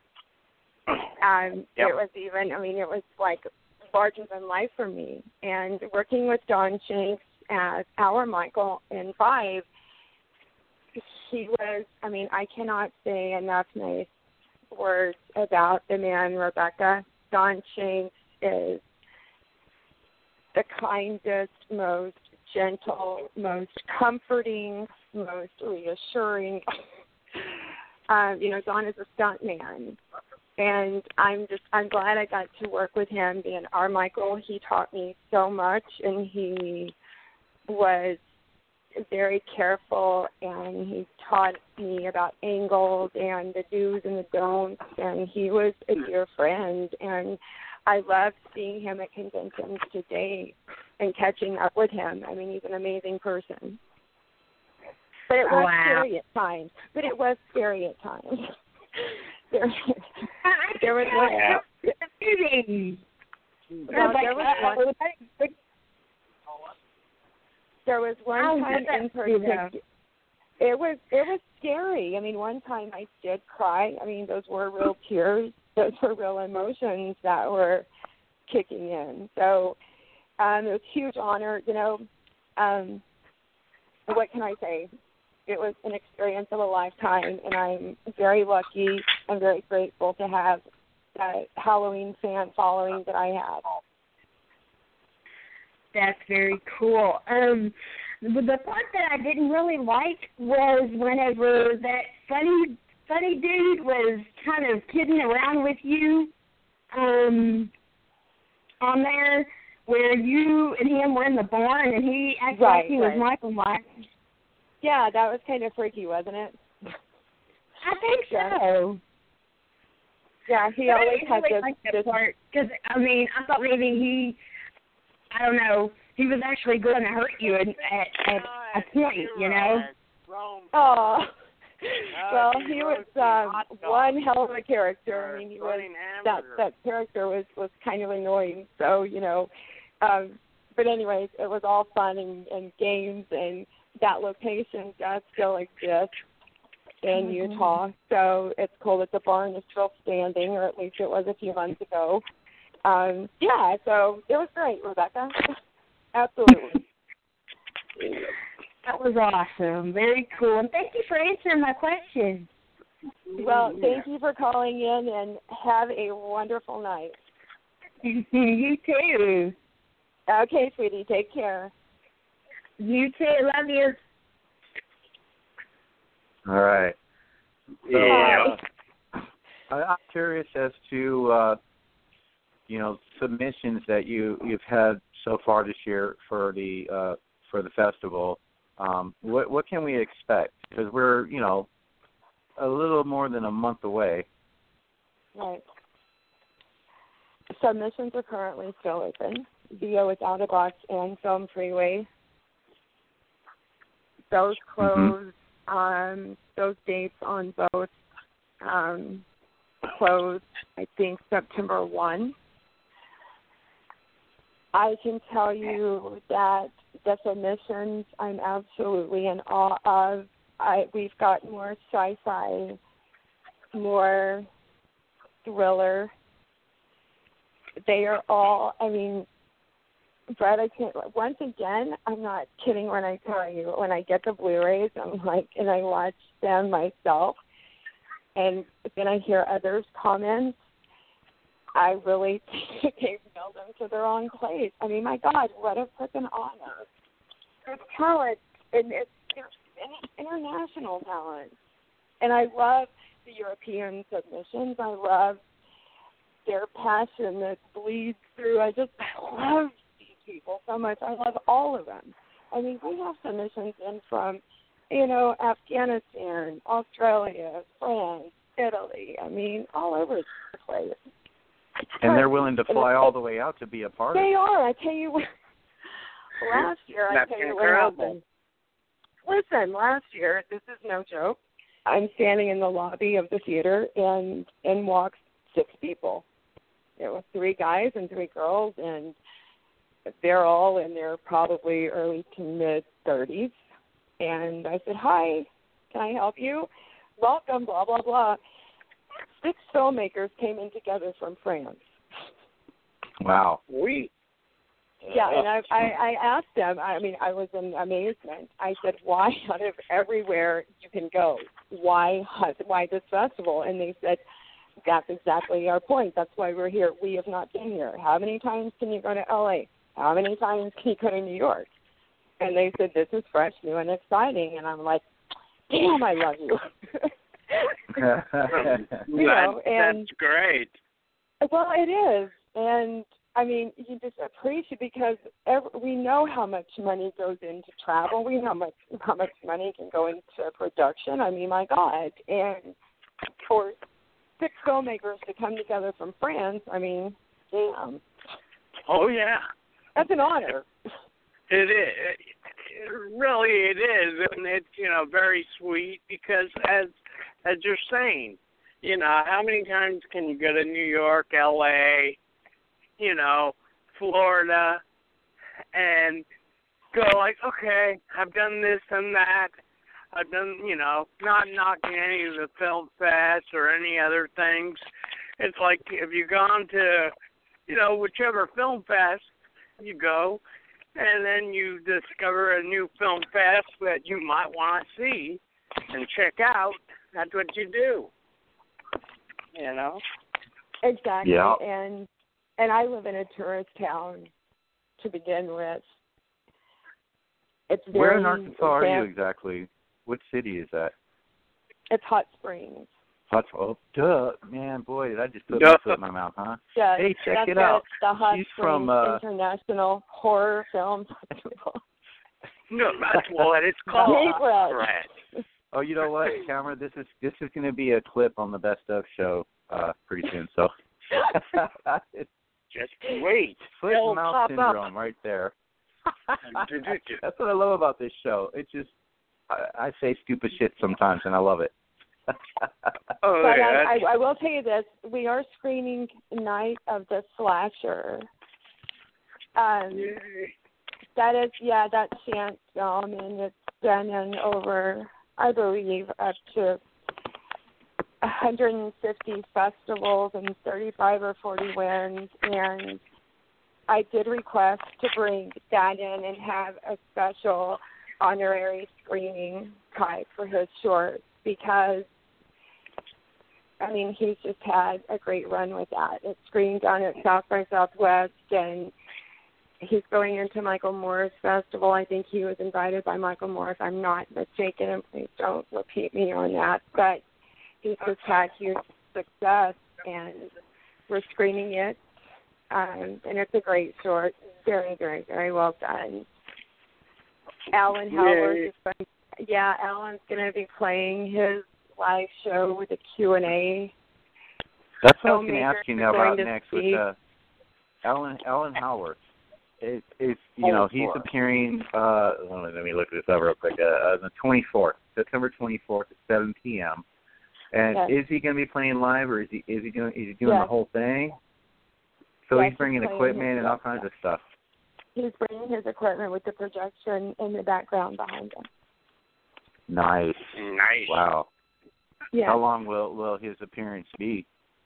um, yep. it was even, I mean, it was like larger than life for me. And working with Don Shanks as our Michael in Five, he was, I mean, I cannot say enough nice words about the man, Rebecca. Don Shanks is the kindest, most gentle, most comforting, most reassuring. um, you know, Don is a stunt man, and I'm just I'm glad I got to work with him. Being our Michael, he taught me so much, and he was very careful, and he taught me about angles and the do's and the don'ts, and he was a dear friend, and I loved seeing him at conventions today and catching up with him. I mean, he's an amazing person. But it was wow. scary at times. But it was scary at times. there, there was one. Yeah. Well, there was one. There was one time in particular. It was it was scary. I mean, one time I did cry. I mean, those were real tears. Those were real emotions that were kicking in. So um, it was a huge honor. You know, um, what can I say? It was an experience of a lifetime, and I'm very lucky and very grateful to have that Halloween fan following that I have. That's very cool. Um, the part that I didn't really like was whenever that funny funny dude was kind of kidding around with you um, on there, where you and him were in the barn, and he acted right, like he right. was Michael Myers. Yeah, that was kind of freaky, wasn't it? I think yeah. so. Yeah, he but always I had really this. Like that this part because I mean, I thought maybe he, I don't know, he was actually going to hurt you at at, at a point, you know. Oh. Well, he was um, one hell of a character. I mean, he was that that character was was kind of annoying. So you know, um, but anyways, it was all fun and, and games, and that location does still exist in mm-hmm. Utah. So it's cool that the barn is still standing, or at least it was a few months ago. Um, yeah, so it was great, Rebecca. Absolutely. That was awesome. Very cool. And thank you for answering my question. Well, thank you for calling in, and have a wonderful night. You too. Okay, sweetie. Take care. You too. Love you. All right. Yeah. Uh, I'm curious as to, uh, you know, submissions that you, you've had so far this year for the uh, for the festival. Um, what what can we expect? Because we're, you know, a little more than a month away. Right. Submissions are currently still open via Without a Box and Film Freeway. Those close. Mm-hmm. Um, those dates on both um, closed, I think, September first. I can tell you that the submissions I'm absolutely in awe of. I, we've got more sci-fi, more thriller. They are all, I mean, Brett, I can't, once again, I'm not kidding when I tell you, when I get the Blu-rays, I'm like, and I watch them myself, and then I hear others' comments, I really think they've mailed them to the wrong place. I mean, my God, what a freaking honor. It's talent, and it's, it's international talent. And I love the European submissions. I love their passion that bleeds through. I just I love these people so much. I love all of them. I mean, we have submissions in from you know, Afghanistan, Australia, France, Italy. I mean, all over the place. And they're willing to fly all the way out to be a part of it. They are. I tell you what. Last year, I That's tell you incredible. what happened. Listen, last year, this is no joke. I'm standing in the lobby of the theater, and and walks six people. It was three guys and three girls, and they're all in their probably early to mid thirties. And I said, "Hi, can I help you? Welcome, blah blah blah." Six filmmakers came in together from France. Wow. We. Yeah, and I, I, I asked them, I mean, I was in amazement. I said, why out of everywhere you can go? Why why this festival? And they said, that's exactly our point. That's why we're here. We have not been here. How many times can you go to L A? How many times can you go to New York? And they said, this is fresh, new, and exciting. And I'm like, damn, I love you. you know, and, that's great. Well, it is. And I mean, you just appreciate because every, we know how much money goes into travel. We know how much how much money can go into production. I mean, my God! And for six filmmakers to come together from France, I mean, damn. Oh yeah, that's an honor. It is. It really, it is, and it's you know very sweet because as as you're saying, you know, how many times can you go to New York, L A, you know, Florida, and go like, okay, I've done this and that. I've done, you know, not knocking any of the film fests or any other things. It's like if you've gone to, you know, whichever film fest you go, and then you discover a new film fest that you might want to see and check out, that's what you do. You know? Exactly. Yeah. And and I live in a tourist town to begin with. It's very Where in Arkansas are you advanced. exactly? What city is that? It's Hot Springs. Hot Oh, duh. Man, boy, did I just put Duh. my foot in my mouth, huh? Yeah, Hey, check that's it out. The Hot She's Springs from, uh, International Horror Film Festival. No, that's what it's called. Gateway. Right. Oh, you know what, Cameron? This is this is going to be a clip on the Best of show uh, pretty soon. So Just wait. foot It'll and mouth pop syndrome up. right there. That's what I love about this show. It just I, I say stupid shit sometimes, and I love it. Oh, But yeah, I, I, I will tell you this: we are screening Night of the Slasher. Um, Yay. that is, yeah, that's Shant film, and it's done in over, I believe, up to one hundred fifty festivals and thirty-five or forty wins. And I did request to bring that in and have a special honorary screening type for his short because, I mean, he's just had a great run with that. It's screened down at South by Southwest, and he's going into Michael Moore's festival. I think he was invited by Michael Moore, if I'm not mistaken, and please don't repeat me on that. But he's just had huge success, and we're screening it, um, and it's a great short. Very, very, very well done. Alan Howard Yay. is going, yeah, Alan's going to be playing his live show with a Q and A. That's what I was going to Filmmakers ask you are now going about to next speak. with uh, Alan Alan Howard. It, it's you know he's appearing. Uh, let me look this up real quick. Uh, the twenty-fourth, September twenty-fourth at seven p.m. And Yes. is he going to be playing live, or is he is he doing is he doing Yes. the whole thing? So Yes, he's bringing he's playing equipment his and all stuff. kinds of stuff. He's bringing his equipment with the projection in the background behind him. Nice. Nice. Wow. Yeah. How long will will his appearance be?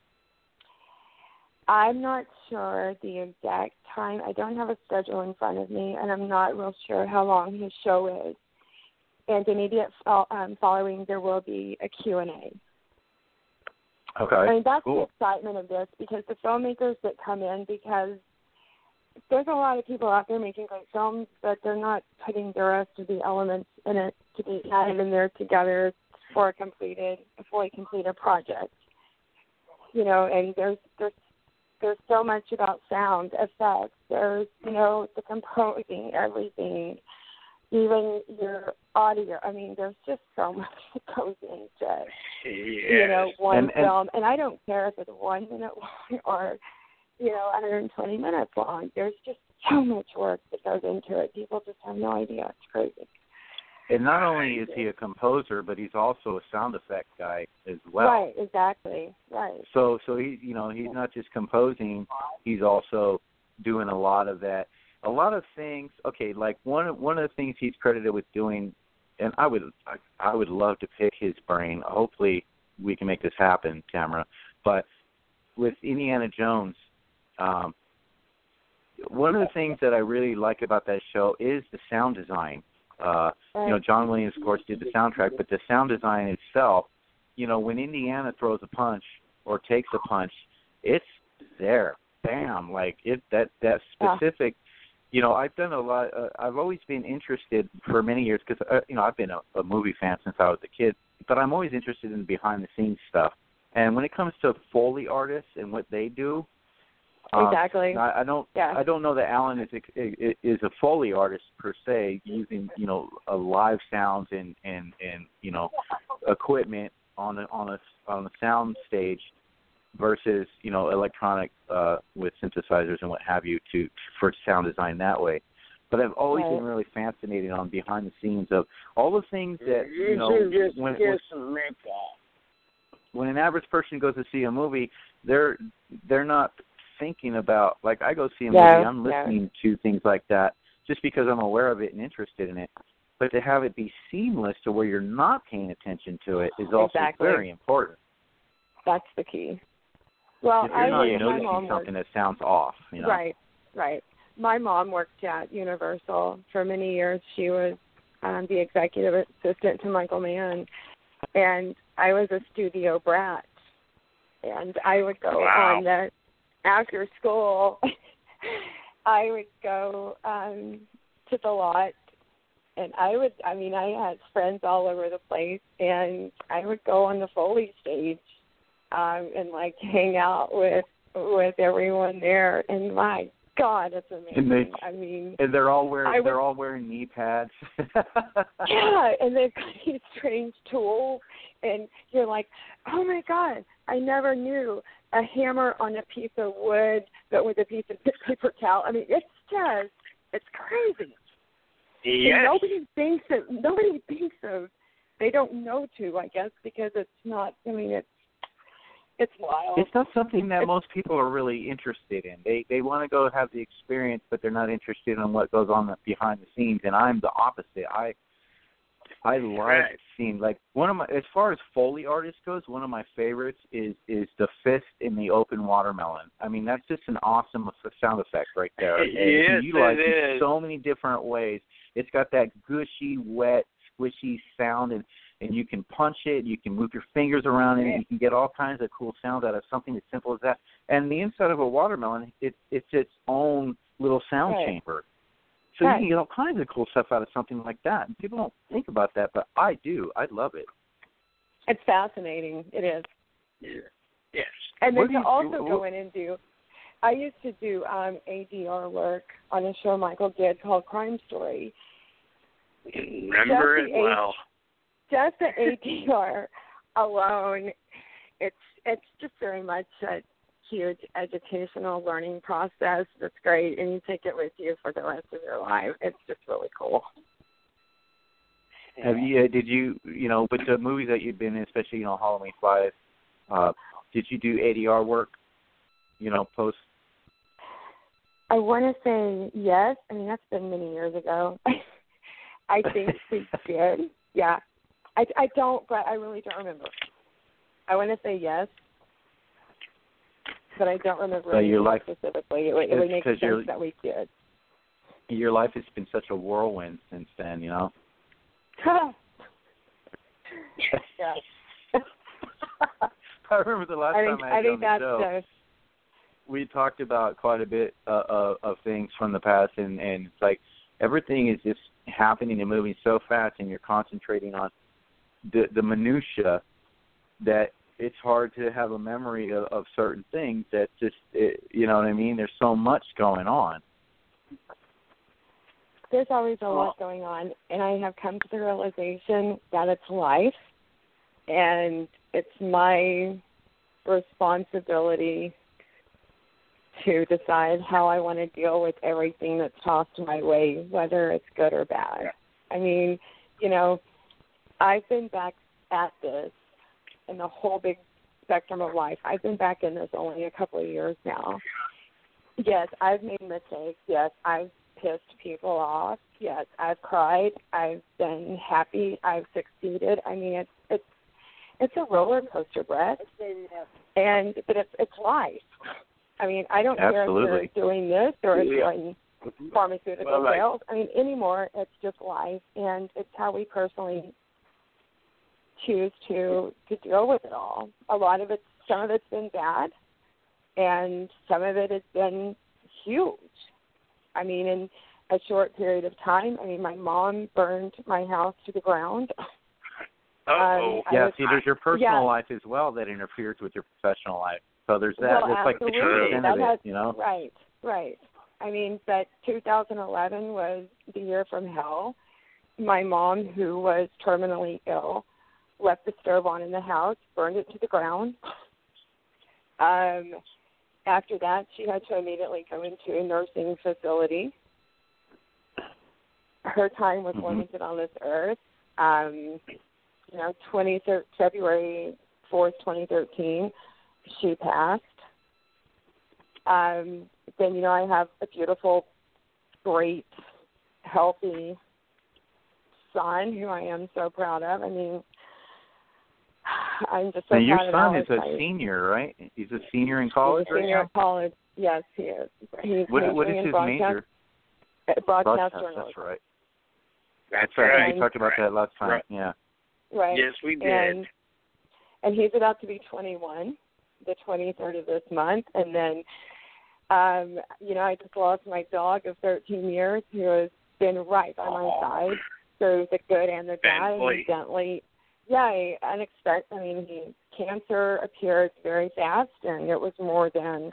I'm not sure the exact time. I don't have a schedule in front of me, and I'm not real sure how long his show is. And immediate fo- um, following, there will be a Q and A. Okay. I mean, that's cool. the excitement of this, because the filmmakers that come in, because there's a lot of people out there making great films, but they're not putting the rest of the elements in it to be added in there together for a completed, a fully completed project. You know, and there's there's there's so much about sound effects. There's, you know, the composing, everything. even your audio. I mean, there's just so much that goes into Yes. you know one And- and- film, and I don't care if it's one minute long or you know one hundred twenty minutes long. There's just so much work that goes into it. People just have no idea. It's crazy. And not only is he a composer, but he's also a sound effect guy as well. Right, exactly. Right. So, so he, you know, he's not just composing; he's also doing a lot of that. A lot of things. Okay, like one one of the things he's credited with doing, and I would I, I would love to pick his brain. Hopefully, we can make this happen, Tamara. But with Indiana Jones, um, one of the things that I really like about that show is the sound design. Uh, you know, John Williams, of course, did the soundtrack, but the sound design itself, you know, when Indiana throws a punch or takes a punch, it's there, bam, like it that that specific. You know, I've done a lot. Uh, I've always been interested for many years because uh, you know I've been a, a movie fan since I was a kid, but I'm always interested in behind the scenes stuff. And when it comes to Foley artists and what they do. Um, Exactly. I, I don't. Yeah. I don't know that Alan is a, is a Foley artist per se, using you know a live sounds and, and, and you know equipment on a on a on a sound stage versus you know electronic uh, with synthesizers and what have you to for sound design that way. But I've always Right. been really fascinated on behind the scenes of all the things that you You know should just when, kiss when and make that. when an average person goes to see a movie, they're they're not thinking about, like I go see a movie, Yeah, I'm yeah. listening to things like that just because I'm aware of it and interested in it. But to have it be seamless to where you're not paying attention to it is also Exactly. very important. That's the key. Well, If you're I not was, my noticing mom something worked, that sounds off, you know. right, right. My mom worked at Universal for many years. She was um, the executive assistant to Michael Mann, and I was a studio brat. And I would go Wow. on the after school. I would go um, to the lot, and I would. I mean, I had friends all over the place, and I would go on the Foley stage um, and like hang out with with everyone there. And my God, it's amazing. And they- I mean, And they're all wearing I would- they're all wearing knee pads. yeah, and they've got these strange tools, and you're like, oh my God, I never knew a hammer on a piece of wood, but with a piece of paper towel. I mean, it's just, it's crazy. And Yes. nobody thinks of, nobody thinks of, they don't know to, I guess, because it's not, I mean, it's, it's wild. It's not something that most people are really interested in. They they want to go have the experience, but they're not interested in what goes on behind the scenes. And I'm the opposite. I I love Right. seeing, like, one of my, as far as Foley artists goes, one of my favorites is is the fist in the open watermelon. I mean, that's just an awesome sound effect right there. And Yes, you utilize it it in is. so many different ways. It's got that gushy, wet, squishy sound, and and you can punch it, you can move your fingers around it, and you can get all kinds of cool sounds out of something as simple as that. And the inside of a watermelon, it, it's its own little sound Right. chamber. So Right. you can get all kinds of cool stuff out of something like that. And people don't think about that, but I do. I love it. It's fascinating. It is. Yes. And What then do to you- also what- go in and do, I used to do um, A D R work on a show Michael did called Crime Story. Remember Just it the A- well. Just the A D R alone, it's it's just very much a huge educational learning process. That's great, and you take it with you for the rest of your life. It's just really cool. Have you? Uh, did you? You know, with the movies that you've been in, especially you know Halloween Five, uh, did you do A D R work? You know, post. I want to say yes. I mean, that's been many years ago. I think we did. Yeah. I, I don't, but I really don't remember. I want to say yes, but I don't remember So your anything life- specifically. It, would- it would make because sense you're- that we did. Your life has been such a whirlwind since then. You know. yeah. I remember the last I think time I had I you think on the that's show. the We talked about quite a bit uh, of, of things from the past, and, and it's like everything is just happening and moving so fast, and you're concentrating on the the minutia that it's hard to have a memory of, of certain things. That just it, you know what I mean. There's so much going on. there's always a lot going on, and I have come to the realization that it's life, and it's my responsibility to decide how I want to deal with everything that's tossed my way, whether it's good or bad. I mean, you know, I've been back at this in the whole big spectrum of life. I've been back in this only a couple of years now. Yes, I've made mistakes. Yes, I've pissed people off. Yes, I've cried. I've been happy. I've succeeded. I mean, it's it's it's a roller coaster, Brett. And but it's it's life. I mean, I don't Absolutely. care if you're doing this or if Yeah. you're in pharmaceutical Well, like- sales. I mean, anymore, it's just life, and it's how we personally choose to to deal with it all. A lot of it, some of it's been bad, and some of it has been huge. I mean, in a short period of time, I mean, my mom burned my house to the ground. Uh-oh. Um, I Yeah, was- see, there's your personal yeah. life as well that interferes with your professional life. So there's that. Well, That's like the absolutely. extent That of it, has- you know? Right, right. I mean, but two thousand eleven was the year from hell. My mom, who was terminally ill, left the stove on in the house, burned it to the ground. Um, after that, she had to immediately go into a nursing facility. Her time was Mhm. limited on this earth. Um, you know, twenty February fourth, twenty thirteen, she passed. Um, then, you know, I have a beautiful, great, healthy son who I am so proud of. I mean, I'm just so And your proud of son how is a excited- senior, right? He's a senior in college He's a right senior now? at college. Yes, he is. He's What, what majoring is in his broadcast, major? uh, broadcast Broadcast, journalism. that's right. That's right. right. We talked about that last time, Right. yeah. Right. Yes, we did. And, and he's about to be twenty-one, the twenty-third of this month. And then, um, you know, I just lost my dog of thirteen years who has been right by my Aw. side through the good and the bad. And Bentley. he Bentley, yeah, he unexpected. I mean, he cancer appeared very fast, and it was more than,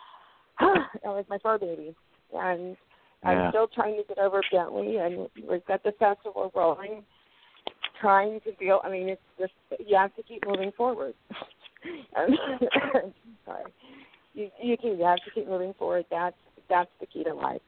it was my fur baby. And I'm Yeah. still trying to get over Bentley, and we've got the festival rolling, trying to deal. I mean, it's just, you have to keep moving forward. Um, Sorry. You, you do. You have to keep moving forward. That's that's the key to life.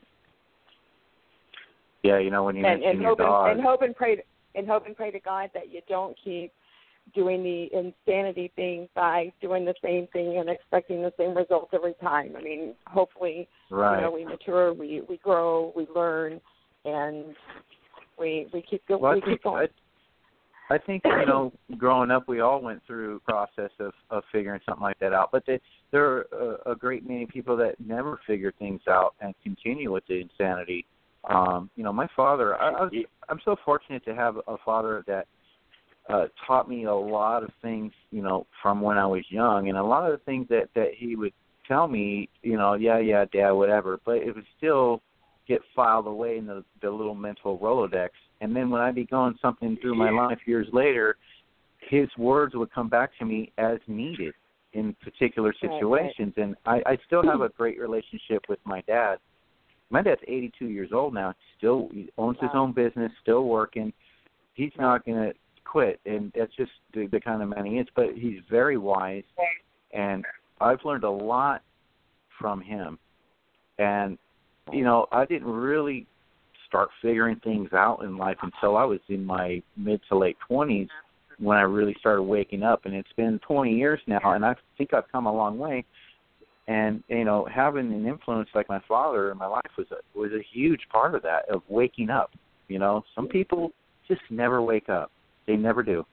Yeah, you know, when you And, mentioned and your hope dog. and, and hope and pray to, and hope and pray to God that you don't keep doing the insanity thing by doing the same thing and expecting the same results every time. I mean, hopefully, right. you know, we mature, we we grow, we learn, and we we keep go, Well, I we think, keep going. I, I think, you know, growing up, we all went through a process of, of figuring something like that out. But they, there are a, a great many people that never figure things out and continue with the insanity. Um, you know, my father, I, I was, I'm so fortunate to have a father that uh, taught me a lot of things, you know, from when I was young. And a lot of the things that, that he would tell me, you know, yeah, yeah, Dad, whatever. But it would still get filed away in the, the little mental Rolodex. And then when I'd be going something through my life years later, his words would come back to me as needed in particular situations. And I, I still have a great relationship with my dad. My dad's eighty-two years old now. Still he owns his own business, still working. He's not going to quit, and that's just the, the kind of man he is. But he's very wise, and I've learned a lot from him. And, you know, I didn't really start figuring things out in life until I was in my mid to late twenties when I really started waking up. And it's been twenty years now, and I think I've come a long way. And, you know, having an influence like my father in my life was a, was a huge part of that, of waking up. You know, some people just never wake up. They never do.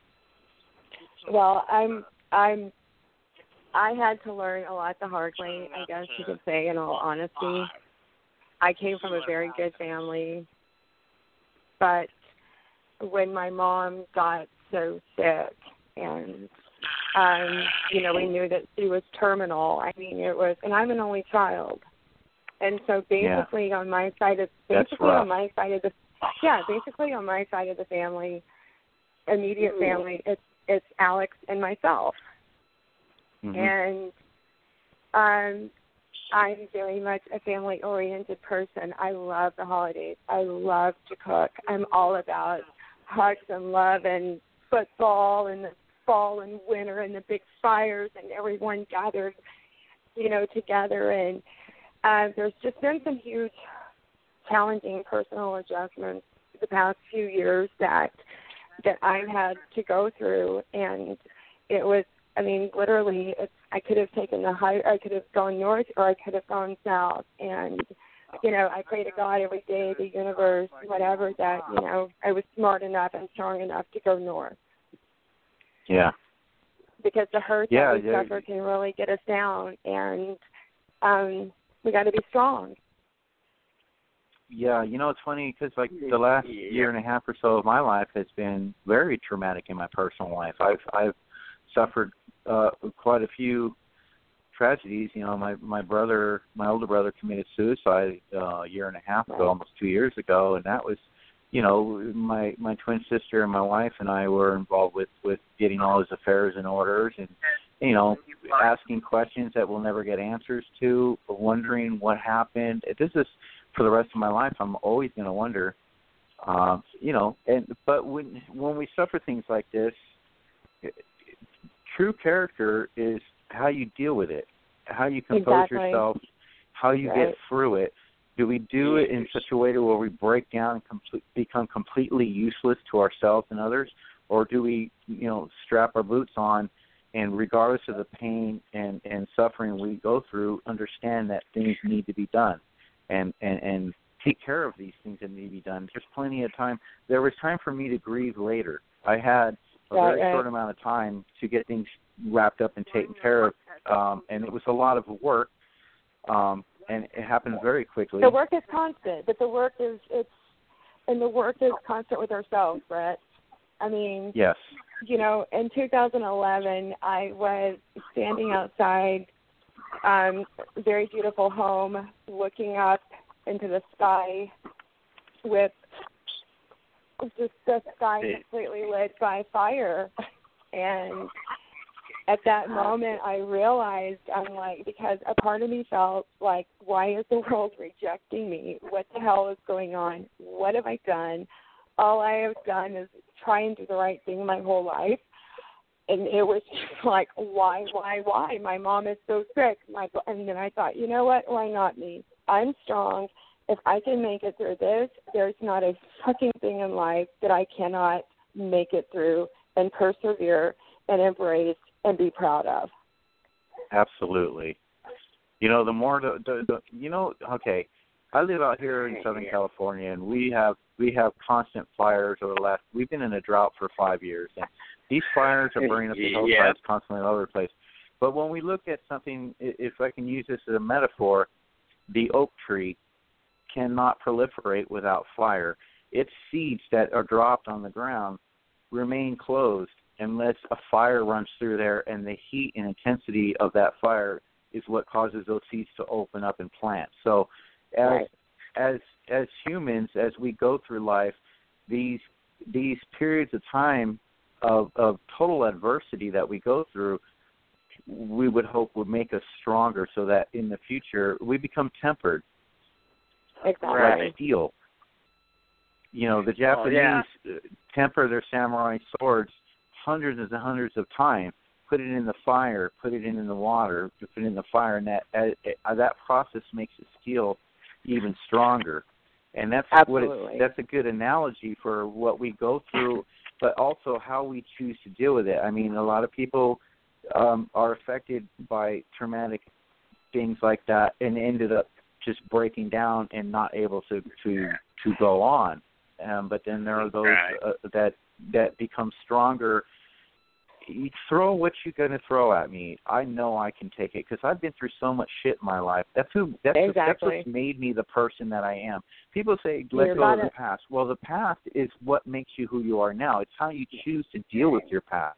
Well, I'm I'm I had to learn a lot the hard way, I guess you could say, in all honesty. I came from a very good family, but when my mom got so sick and um, you know, we knew that she was terminal. I mean, it was, and I'm an only child, and so basically yeah. on my side of basically on my side of the yeah, basically on my side of the family, immediate family, it's it's Alex and myself, mm-hmm. and um, I'm very much a family-oriented person. I love the holidays. I love to cook. I'm all about hugs and love and football and the fall and winter and the big fires and everyone gathered, you know, together. And uh, there's just been some huge challenging personal adjustments the past few years that that I've had to go through, and it was, I mean, literally, it's, I could have taken the high, I could have gone north, or I could have gone south, and, you know, I pray to God every day, the universe, whatever, that, you know, I was smart enough and strong enough to go north. Yeah. Because the hurt yeah, that we yeah. suffer can really get us down, and um, we got to be strong. Yeah, you know, it's funny because, like, the last year and a half or so of my life has been very traumatic in my personal life. I've I've suffered uh, quite a few tragedies. You know, my my brother, my older brother, committed suicide uh, a year and a half ago, almost two years ago, and that was, you know, my my twin sister and my wife and I were involved with with getting all his affairs in orders, and you know, asking questions that we'll never get answers to, wondering what happened. This is for the rest of my life. I'm always going to wonder, uh, you know. And but when when we suffer things like this, true character is how you deal with it, how you compose exactly. yourself, how you right. get through it. Do we do it in such a way to where we break down and complete, become completely useless to ourselves and others, or do we, you know, strap our boots on and regardless of the pain and, and suffering we go through, understand that things need to be done and, and, and take care of these things that need to be done? There's plenty of time. There was time for me to grieve later. I had a right, very right. short amount of time to get things wrapped up and taken care of, um, and it was a lot of work, um, and it happened very quickly. The work is constant, but the work is, it's, and the work is constant with ourselves, Brett. I mean, yes. You know, in two thousand eleven, I was standing outside um, a very beautiful home, looking up into the sky with just the sky completely lit by fire. And at that moment, I realized, I'm like, because a part of me felt like, why is the world rejecting me? What the hell is going on? What have I done? All I have done is try and do the right thing my whole life. And it was just like, why, why, why? My mom is so sick. My, and then I thought, you know what? Why not me? I'm strong. If I can make it through this, there's not a fucking thing in life that I cannot make it through and persevere and embrace and be proud of. Absolutely. You know, the more the, the, the you know, okay, I live out here in Southern California, and we have we have constant fires over the last. We've been in a drought for five years, and these fires are burning up the hillsides yeah. constantly all over the place. But when we look at something, if I can use this as a metaphor, the oak tree cannot proliferate without fire. Its seeds that are dropped on the ground remain closed unless a fire runs through there, and the heat and intensity of that fire is what causes those seeds to open up and plant. So as right. as as humans, as we go through life, these these periods of time of, of total adversity that we go through, we would hope would make us stronger so that in the future we become tempered. Exactly. Like steel. You know, the Japanese oh, yeah. temper their samurai swords hundreds and hundreds of times, put it in the fire, put it in the water, put it in the fire, and that uh, that process makes the steel even stronger. And that's Absolutely. what it's, that's a good analogy for what we go through, but also how we choose to deal with it. I mean, a lot of people um, are affected by traumatic things like that and ended up just breaking down and not able to to, to go on. Um, but then there are those uh, that that become stronger. You throw what you're going to throw at me. I know I can take it because I've been through so much shit in my life. That's who. That's, exactly. that's what's made me the person that I am. People say, let You're go of the it. past. Well, the past is what makes you who you are now. It's how you choose to deal with your past.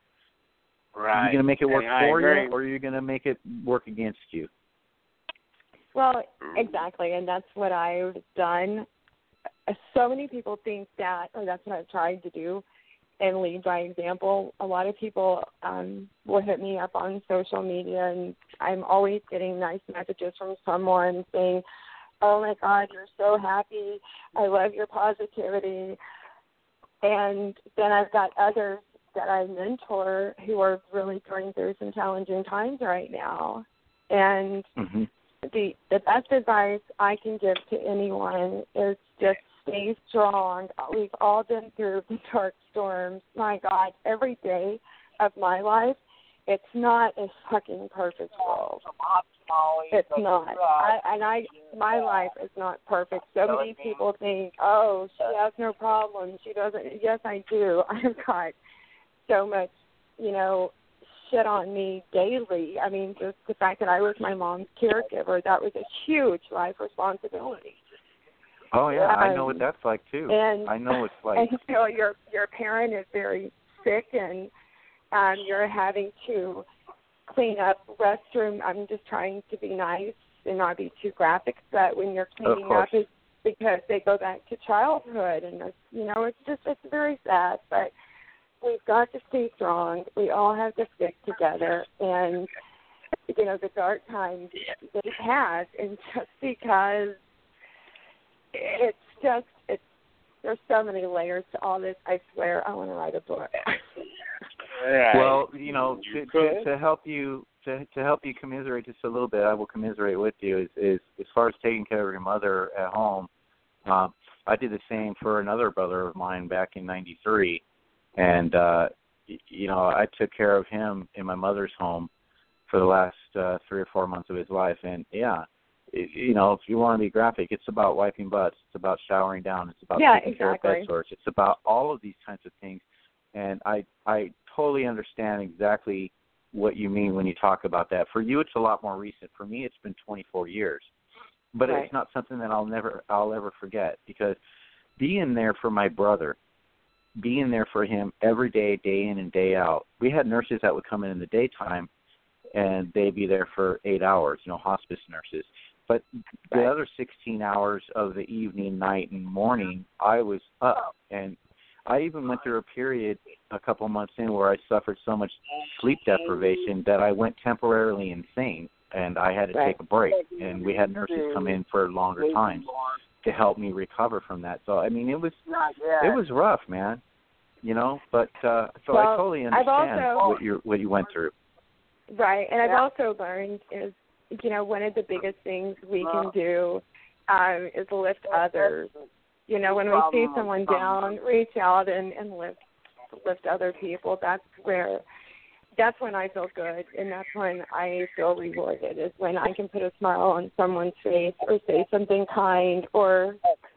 Right. Are you going to make it work and for you, or are you going to make it work against you? Well, exactly, and that's what I've done. So many people think that, or that's what I've tried to do, and lead by example. A lot of people um, will hit me up on social media, and I'm always getting nice messages from someone saying, oh, my God, you're so happy. I love your positivity. And then I've got others that I mentor who are really going through some challenging times right now. And mm-hmm. the the best advice I can give to anyone is just stay strong. We've all been through the dark storms. My God, every day of my life, it's not a fucking perfect world. It's not. I, and I, my life is not perfect. So many people think, oh, she has no problems. She doesn't. Yes, I do. I've got so much, you know, shit on me daily. I mean, just the fact that I was my mom's caregiver, that was a huge life responsibility. Oh, yeah, um, I know what that's like, too. And, I know it's like. And, you know, your, your parent is very sick, and um, you're having to clean up restroom. I'm just trying to be nice and not be too graphic, but when you're cleaning up, it's because they go back to childhood, and, it's, you know, it's just, it's very sad, but we've got to stay strong. We all have to stick together, and, you know, the dark times they pass, and just because it's just, it's, there's so many layers to all this, I swear I want to write a book. Well, you know, to, to, to help you to to help you commiserate just a little bit, I will commiserate with you. Is, is as far as taking care of your mother at home, uh, I did the same for another brother of mine back in ninety-three, and uh, you know, I took care of him in my mother's home for the last uh, three or four months of his life, and yeah. You know, if you want to be graphic, it's about wiping butts. It's about showering down. It's about yeah, taking exactly. care of bed sores. It's about all of these kinds of things. And I I totally understand exactly what you mean when you talk about that. For you, it's a lot more recent. For me, it's been twenty-four years. But right. It's not something that I'll never I'll ever forget, because being there for my brother, being there for him every day, day in and day out. We had nurses that would come in in the daytime, and they'd be there for eight hours, you know, hospice nurses. But the right. other sixteen hours of the evening, night, and morning, I was up. And I even went through a period a couple months in where I suffered so much sleep deprivation that I went temporarily insane, and I had to right. take a break. And we had nurses come in for longer times to help me recover from that. So, I mean, it was it was rough, man, you know. But uh, so well, I totally understand also, what you what you went through. Right, and I've also learned is, you know, one of the biggest things we can do um, is lift others. You know, when we see someone down, reach out and, and lift lift other people. That's where, that's when I feel good, and that's when I feel rewarded, is when I can put a smile on someone's face or say something kind or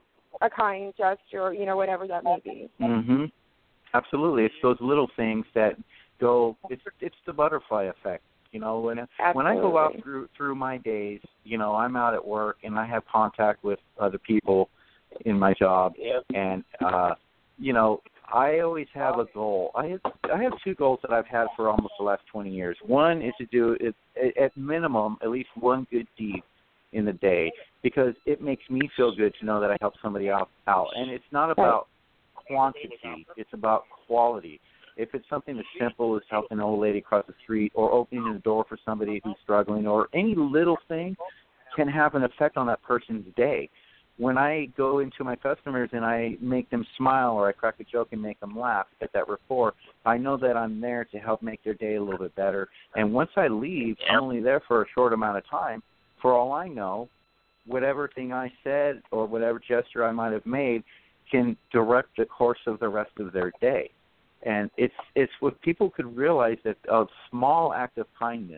a kind gesture, you know, whatever that may be. Mhm. Absolutely. It's those little things that go, it's it's the butterfly effect. You know, when Absolutely. when I go out through through my days, you know, I'm out at work and I have contact with other people in my job, and uh, you know, I always have a goal. I have I have two goals that I've had for almost the last twenty years. One is to do it at minimum at least one good deed in the day, because it makes me feel good to know that I helped somebody out. out. And it's not about quantity; it's about quality. If it's something as simple as helping an old lady across the street, or opening the door for somebody who's struggling, or any little thing can have an effect on that person's day. When I go into my customers and I make them smile, or I crack a joke and make them laugh, get that rapport, I know that I'm there to help make their day a little bit better. And once I leave, I'm only there for a short amount of time. For all I know, whatever thing I said or whatever gesture I might have made can direct the course of the rest of their day. And it's it's what people could realize, that a small act of kindness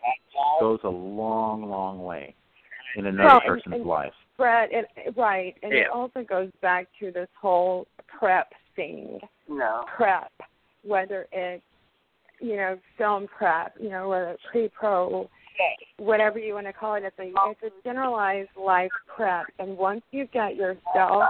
goes a long, long way in another well, person's and, and, life. Brett, it, right, and yeah. it also goes back to this whole prep thing. No. Prep, whether it's, you know, film prep, you know, whether it's pre-pro, whatever you want to call it, it's a, it's a generalized life prep. And once you get yourself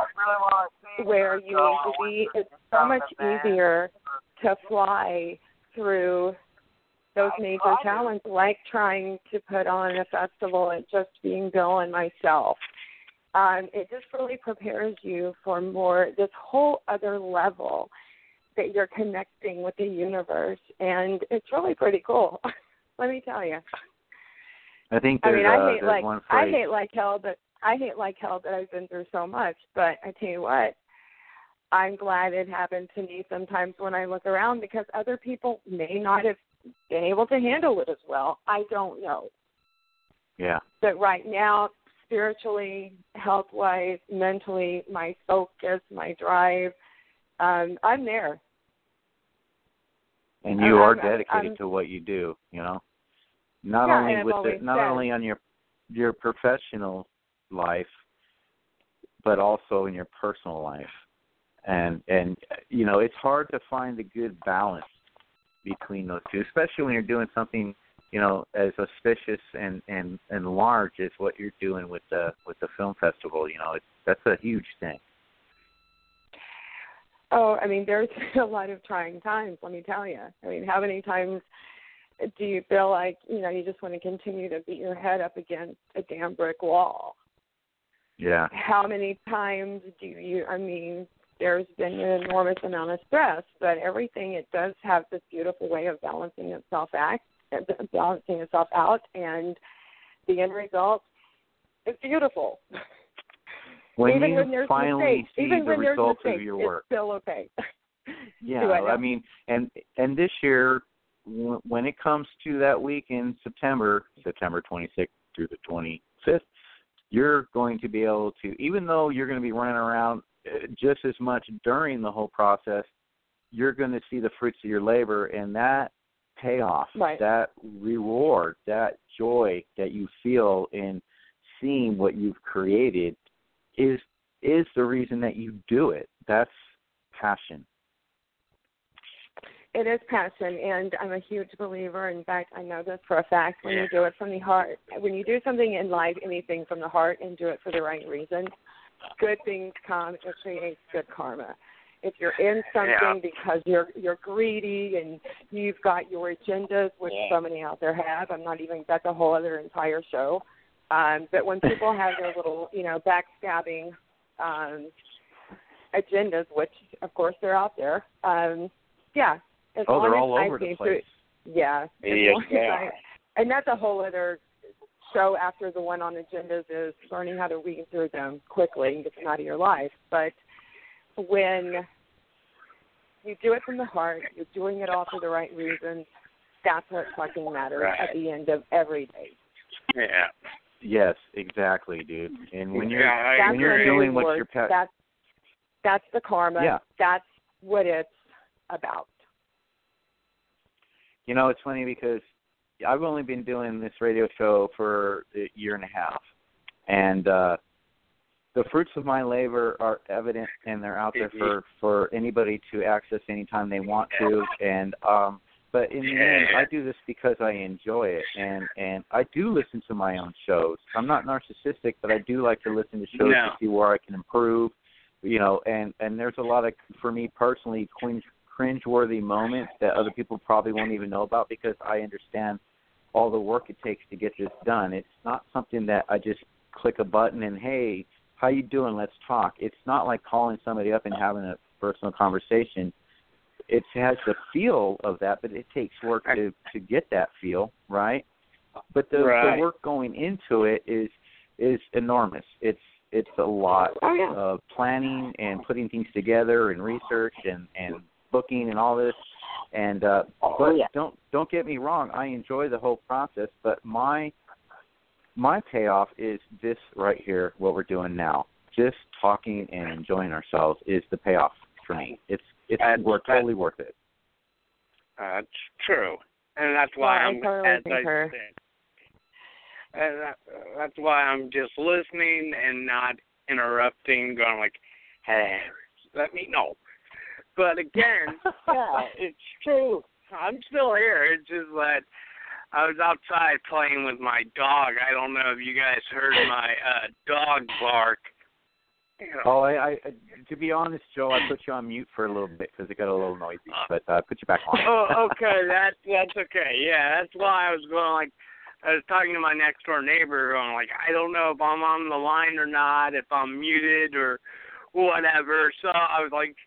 where you need to be, it's so much easier to fly through those major challenges, like trying to put on a festival and just being Bill and myself. Um, it just really prepares you for more, this whole other level that you're connecting with the universe, and it's really pretty cool. Let me tell you. I think I there's, mean, I uh, hate there's like one I phrase. hate like hell that I hate like hell that I've been through so much. But I tell you what, I'm glad it happened to me sometimes when I look around, because other people may not have been able to handle it as well. I don't know. Yeah. But right now, spiritually, health-wise, mentally, my focus, my drive, um, I'm there. And you I'm, are I'm, dedicated I'm, to what you do, you know. Not yeah, only and I've with always the, not said, only on your your professional life, but also in your personal life. And and you know, it's hard to find a good balance between those two, especially when you're doing something, you know, as auspicious and, and, and large as what you're doing with the with the film festival. You know, it's that's a huge thing. Oh, I mean, there's a lot of trying times, let me tell you. I mean, how many times do you feel like, you know, you just want to continue to beat your head up against a damn brick wall? Yeah. How many times do you, I mean, there's been an enormous amount of stress, but everything, it does have this beautiful way of balancing itself out, balancing itself out, and the end result is beautiful. When even you when there's finally mistakes, see even the when there's results mistakes, of your it's work. still okay. Yeah, I, I mean, and and this year, w- when it comes to that week in September, September twenty-sixth through the twenty-fifth, you're going to be able to, even though you're going to be running around just as much during the whole process, you're going to see the fruits of your labor, and that payoff, right. that reward, that joy that you feel in seeing what you've created is is the reason that you do it. That's passion. It is passion, and I'm a huge believer. In fact, I know this for a fact. When yeah. you do it from the heart, when you do something in life, anything from the heart, and do it for the right reason, good things come. It creates good karma. If you're in something yeah. because you're you're greedy and you've got your agendas, which yeah. so many out there have, I'm not even. That's a whole other entire show. Um, but when people have their little, you know, backstabbing um, agendas, which of course they're out there, um, yeah. As oh, long they're as all I over the came place. Through, yeah. Yeah, as yeah. I, and that's a whole other show after the one on agendas, is learning how to weed through them quickly and get them out of your life. But when you do it from the heart, you're doing it all for the right reasons, that's what fucking matters right. at the end of every day. Yeah. Yes, exactly, dude. And when you're yeah, that's when you're the doing reward. what you're pa- that's that's the karma. Yeah. That's what it's about. You know, it's funny because I've only been doing this radio show for a year and a half, and uh, the fruits of my labor are evident, and they're out there for, for anybody to access anytime they want to. And um, but in the end, I do this because I enjoy it, and, and I do listen to my own shows. I'm not narcissistic, but I do like to listen to shows no. to see where I can improve. You know, and, and there's a lot of, for me personally, cringe, cringe-worthy moments that other people probably won't even know about, because I understand all the work it takes to get this done. It's not something that I just click a button and, hey, how you doing? Let's talk. It's not like calling somebody up and having a personal conversation. It has the feel of that, but it takes work to, to get that feel, right? But the, right. the work going into it is is enormous. It's it's a lot oh, yeah. of planning and putting things together and research and, and booking and all this. And uh, but oh, yeah. don't don't get me wrong, I enjoy the whole process. But my my payoff is this right here, what we're doing now. Just talking and enjoying ourselves is the payoff for me. It's it's that's, we're totally worth it. That's true, and that's why well, I'm. I totally as think I her. said, and that, that's why I'm just listening and not interrupting, going like, "Hey, let me know." But again, yeah, it's true. I'm still here. It's just that I was outside playing with my dog. I don't know if you guys heard my uh, dog bark. You know. Oh, I, I to be honest, Joe, I put you on mute for a little bit because it got a little noisy, but uh, put you back on. Oh, okay, that that's okay. Yeah, that's why I was going like. I was talking to my next door neighbor, going like, I don't know if I'm on the line or not, if I'm muted or whatever. So I was like,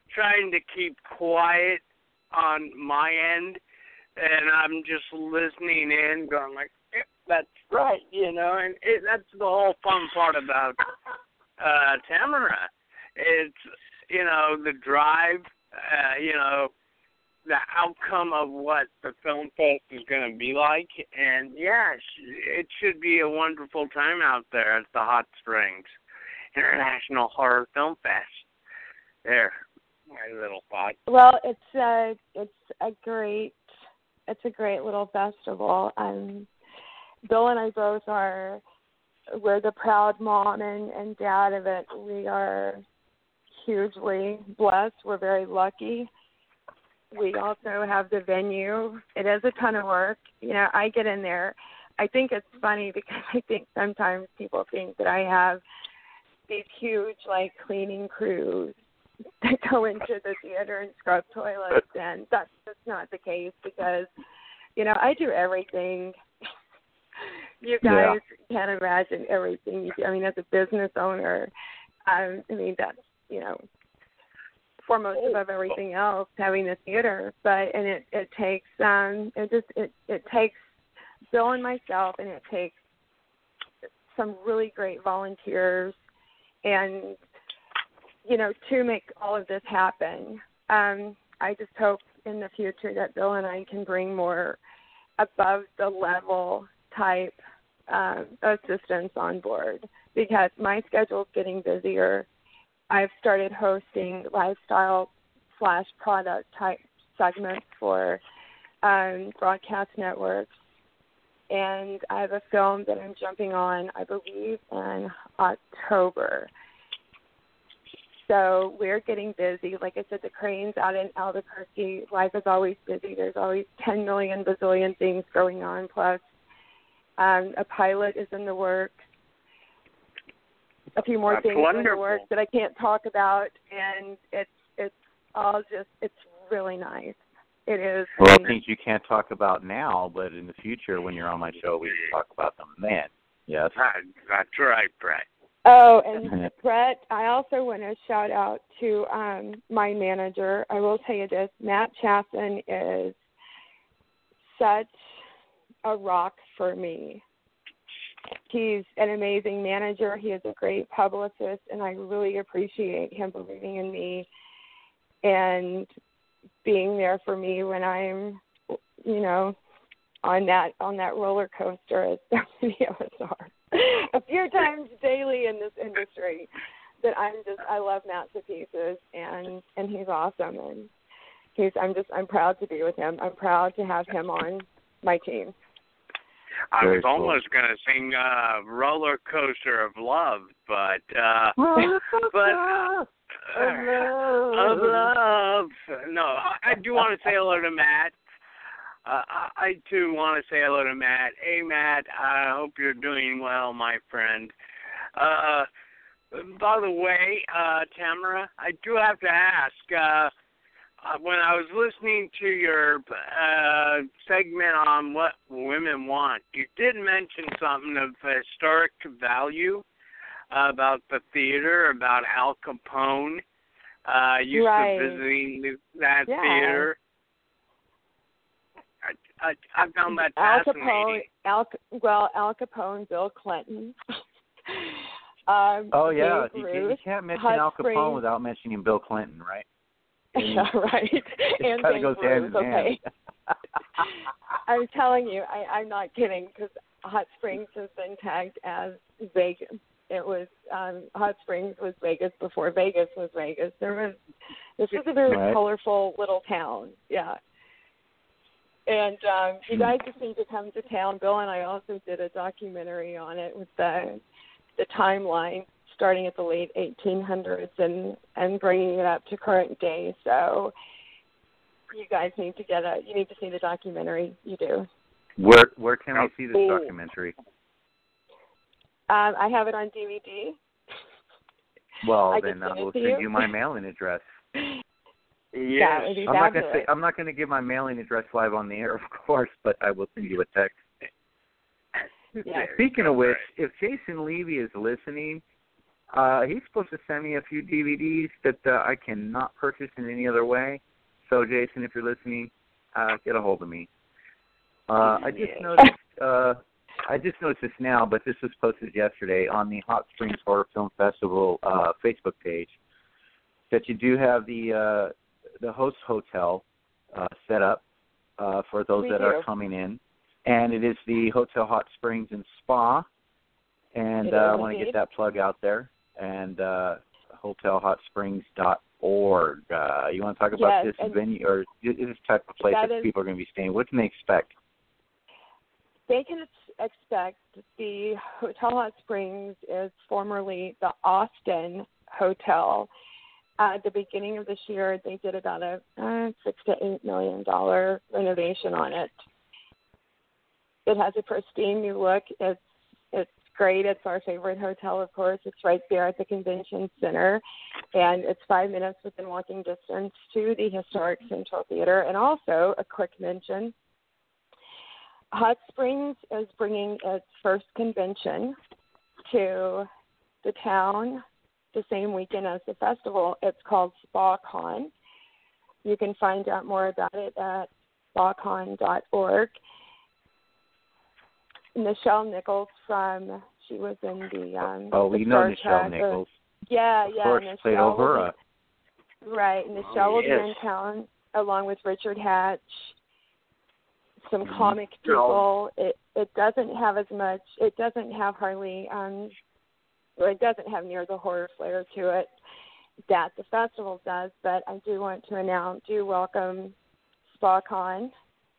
trying to keep quiet on my end, and I'm just listening in, going like, eh, "That's right," you know. And it, that's the whole fun part about uh, Tamara. It's, you know, the drive, uh, you know, the outcome of what the film fest is going to be like. And, yeah, it should be a wonderful time out there at the Hot Springs International Horror Film Fest. There, my little thought. Well, it's a, it's a great, it's a great little festival. Um, Bill and I both are, we're the proud mom and, and dad of it. We are hugely blessed. We're very lucky. We also have the venue. It is a ton of work. You know, I get in there. I think it's funny because I think sometimes people think that I have these huge, like, cleaning crews that go into the theater and scrub toilets, and that's just not the case because, you know, I do everything. You guys yeah. can't imagine everything you do. I mean, as a business owner, um, I mean, that's, you know, foremost above everything else, having the theater. But, and it, it takes, um, it just, it, it takes Bill and myself, and it takes some really great volunteers and, you know, to make all of this happen. Um, I just hope in the future that Bill and I can bring more above the level type um, assistants on board because my schedule's getting busier. I've started hosting lifestyle slash product type segments for um, broadcast networks, and I have a film that I'm jumping on, I believe, in October. So we're getting busy. Like I said, the cranes out in Albuquerque, life is always busy. There's always ten million bazillion things going on, plus um, a pilot is in the works. A few more That's things wonderful. in the works that I can't talk about, and it's it's all just it's really nice. It is. Well, um, things you can't talk about now, but in the future when you're on my show, we can talk about them then. Yes. That's right, Brett. Oh, and Brett, I also want to shout out to um, my manager. I will tell you this: Matt Chasson is such a rock for me. He's an amazing manager. He is a great publicist, and I really appreciate him believing in me and being there for me when I'm, you know, on that on that roller coaster, as so many of us are, a few times daily in this industry. That I'm just I love Matt to pieces, and and he's awesome, and he's I'm just I'm proud to be with him. I'm proud to have him on my team. I Very was cool. almost going to sing uh, Roller Coaster of Love, but, uh, but, uh, of love. of love. No, I do want to say hello to Matt. Uh, I, I, too, want to say hello to Matt. Hey, Matt, I hope you're doing well, my friend. Uh, by the way, uh, Tamara, I do have to ask, uh, Uh, when I was listening to your uh, segment on what women want, you did mention something of historic value uh, about the theater, about Al Capone. Uh, used right. to visiting the, that yeah. theater. I, I, I found that Al fascinating. Capone, Al, well, Al Capone, Bill Clinton. um, Oh, yeah. Babe You, Ruth, you can't mention Hot Al Capone Springs. without mentioning Bill Clinton, right? Yeah, right. It and kind Babe of goes hand Ruth, in hand. okay. I'm telling you, I, I'm not kidding, because Hot Springs has been tagged as Vegas. It was um, Hot Springs was Vegas before Vegas was Vegas. There was this was a very right. colorful little town, yeah. And um, you guys just need to come to town. Bill and I also did a documentary on it with the the timeline starting at the late eighteen hundreds and, and bringing it up to current day. So you guys need to get a you need to see the documentary. You do. Where where can we Oh, see this cool. documentary? Um, I have it on D V D. Well, I then can I send it will to send you. you my mailing address. Yes. That would be I'm not gonna fabulous. say I'm not gonna give my mailing address live on the air, of course, but I will send you a text. Yeah. Speaking of which, if Jason Levy is listening, Uh, he's supposed to send me a few D V Ds that uh, I cannot purchase in any other way. So, Jason, if you're listening, uh, get a hold of me. Uh, I just noticed. Uh, I just noticed this now, but this was posted yesterday on the Hot Springs Horror Film Festival uh, Facebook page. That you do have the uh, the host hotel uh, set up uh, for those We that do. are coming in, and it is the Hotel Hot Springs and Spa. And It uh, I is want to get indeed. that plug out there. And uh, hotel hot springs dot org. Uh, you want to talk about Yes, this and venue or this type of place that that is- people are going to be staying? What can they expect? They can ex- expect the Hotel Hot Springs is formerly the Austin Hotel. Uh, at the beginning of this year, they did about a uh, six to eight million dollar renovation on it. It has a pristine new look. It's it's great. It's our favorite hotel, of course. It's right there at the convention center, and it's five minutes within walking distance to the historic Central Theater. And also, a quick mention. Hot Springs is bringing its first convention to the town the same weekend as the festival. It's called SpaCon. You can find out more about it at spa con dot org. Nichelle Nichols from, she was in the um Oh, we the know Star Nichelle Trek, Nichols. Or, yeah, Of yeah. course, Nichelle played will Uhura. be- Right, Nichelle Oh, will be yes. in town along with Richard Hatch, some Mhm. comic people. It it doesn't have as much. It doesn't have hardly. Um, or it doesn't have near the horror flair to it that the festival does. But I do want to announce, do welcome SpaCon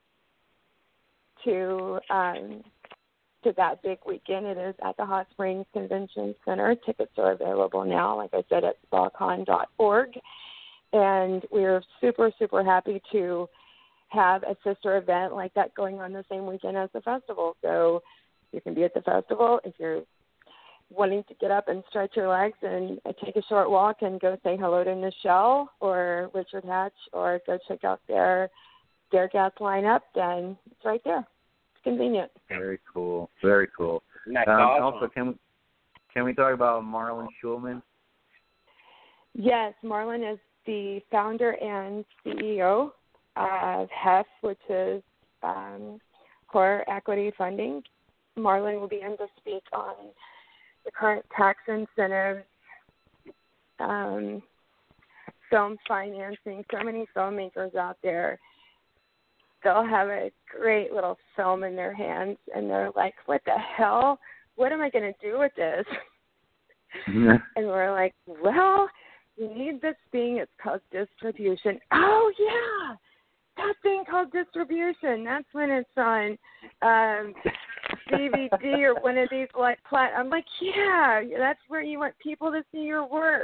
to um, to that big weekend. It is at the Hot Springs Convention Center. Tickets are available now, like I said, at spa con dot org. And we're super, super happy to have a sister event like that going on the same weekend as the festival. So you can be at the festival if you're wanting to get up and stretch your legs and take a short walk and go say hello to Nichelle or Richard Hatch or go check out their their gas lineup, then it's right there. It's convenient. Very cool. Very cool. That's Um, awesome. Also, can we, can we talk about Marlon Schulman? Yes, Marlon is the founder and C E O of H E F, which is um, Horror Equity Funding. Marlon will be in to speak on the current tax incentives, um, film financing. So many filmmakers out there, they'll have a great little film in their hands, and they're like, what the hell? What am I going to do with this? And we're like, well, you need this thing. It's called distribution. Oh, yeah, that thing called distribution. That's when it's on um, D V D or one of these like plat. I'm like, yeah, that's where you want people to see your work.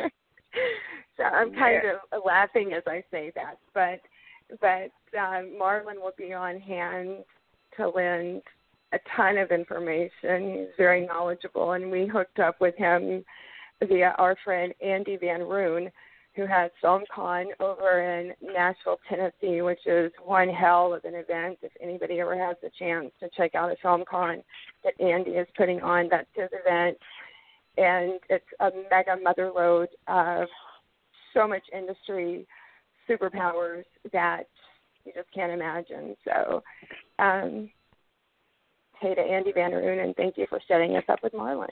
So I'm kind Yeah. of laughing as I say that, but but um, Marlon will be on hand to lend a ton of information. He's very knowledgeable, and we hooked up with him via our friend Andy Van Roon, who has FilmCon over in Nashville, Tennessee, which is one hell of an event. If anybody ever has the chance to check out a FilmCon that Andy is putting on, that's his event. And it's a mega mother lode of so much industry superpowers that you just can't imagine. So, um, hey to Andy Van Roon, and thank you for setting us up with Marlon.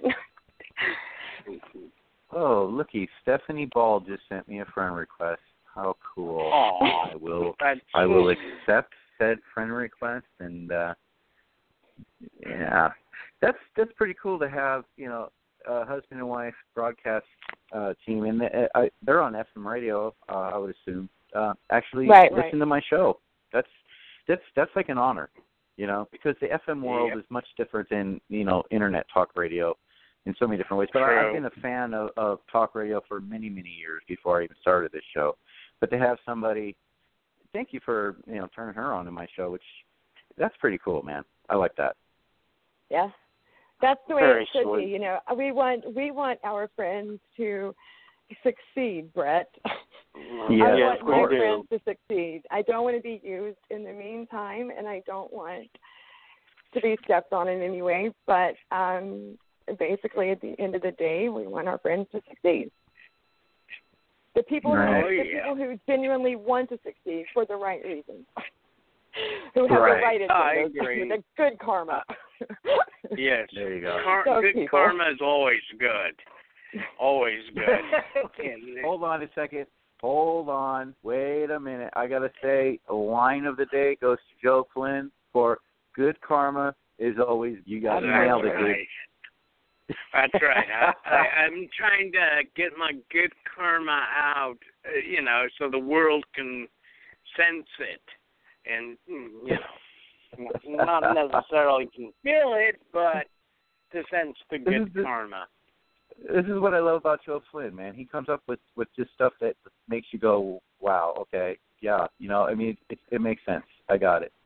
Oh, looky, Stephanie Ball just sent me a friend request. How cool. Aw. I will That's I will sweet. accept said friend request, and uh yeah. That's that's pretty cool to have, you know, a husband and wife broadcast uh team, and they, I, they're on F M radio, uh, I would assume. Uh actually Right, listen right. to my show. That's that's that's like an honor, you know, because the F M world Yeah. is much different than, you know, internet talk radio in so many different ways. But I, True. I've been a fan of, of talk radio for many, many years before I even started this show. But to have somebody, thank you for, you know, turning her on to my show, which that's pretty cool, man. I like that. Yeah, that's the way Very it should sweet. be. You know, we want we want our friends to succeed, Brett. Yeah, I yes, want we my do. friends to succeed. I don't want to be used in the meantime, and I don't want to be stepped on in any way. But um, basically at the end of the day, we want our friends to succeed. The people Right. who Oh, the yeah. people who genuinely want to succeed for the right reasons, who have Right. the right I agenda, agree. the good karma. Yes. There you go. Car- Those good people. karma is always good. Always good. And- Hold on a second. Hold on. Wait a minute. I got to say, a line of the day goes to Joe Flynn for good karma is always, you got That's nailed it, dude. right. That's right. I, I, I'm trying to get my good karma out, uh, you know, so the world can sense it. And, mm, you know, not necessarily can feel it, but to sense the This good is the- karma. This is what I love about Joe Flynn, man. He comes up with, with just stuff that makes you go, wow, okay, yeah. You know, I mean, it, it makes sense. I got it.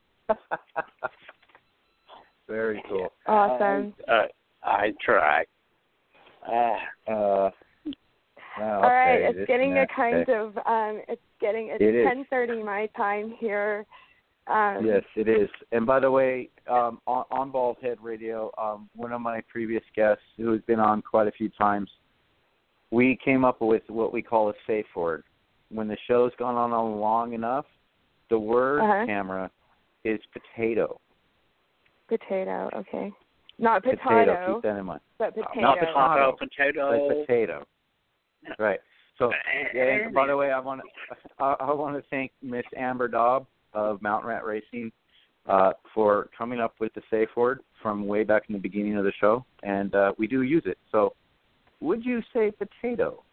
Very cool. Awesome. Uh, I try. Uh, Uh, wow, All right, okay, it's this getting and a that, kind okay. of um, it's getting it's It is. ten thirty my time here. Um, Yes, it is. And by the way, um, on, on Bald Head Radio, um, one of my previous guests, who has been on quite a few times, we came up with what we call a safe word. When the show's gone on long enough, the word Uh-huh. camera is potato. Potato, okay. Not Potato. potato, Keep that in mind. but potato. Not potato. potato. But potato. Right. So, and by the way, I want to I, I want to thank Miss Amber Dobb of Mountain Rat Racing uh, for coming up with the safe word from way back in the beginning of the show, and uh, we do use it. So, would you say potato?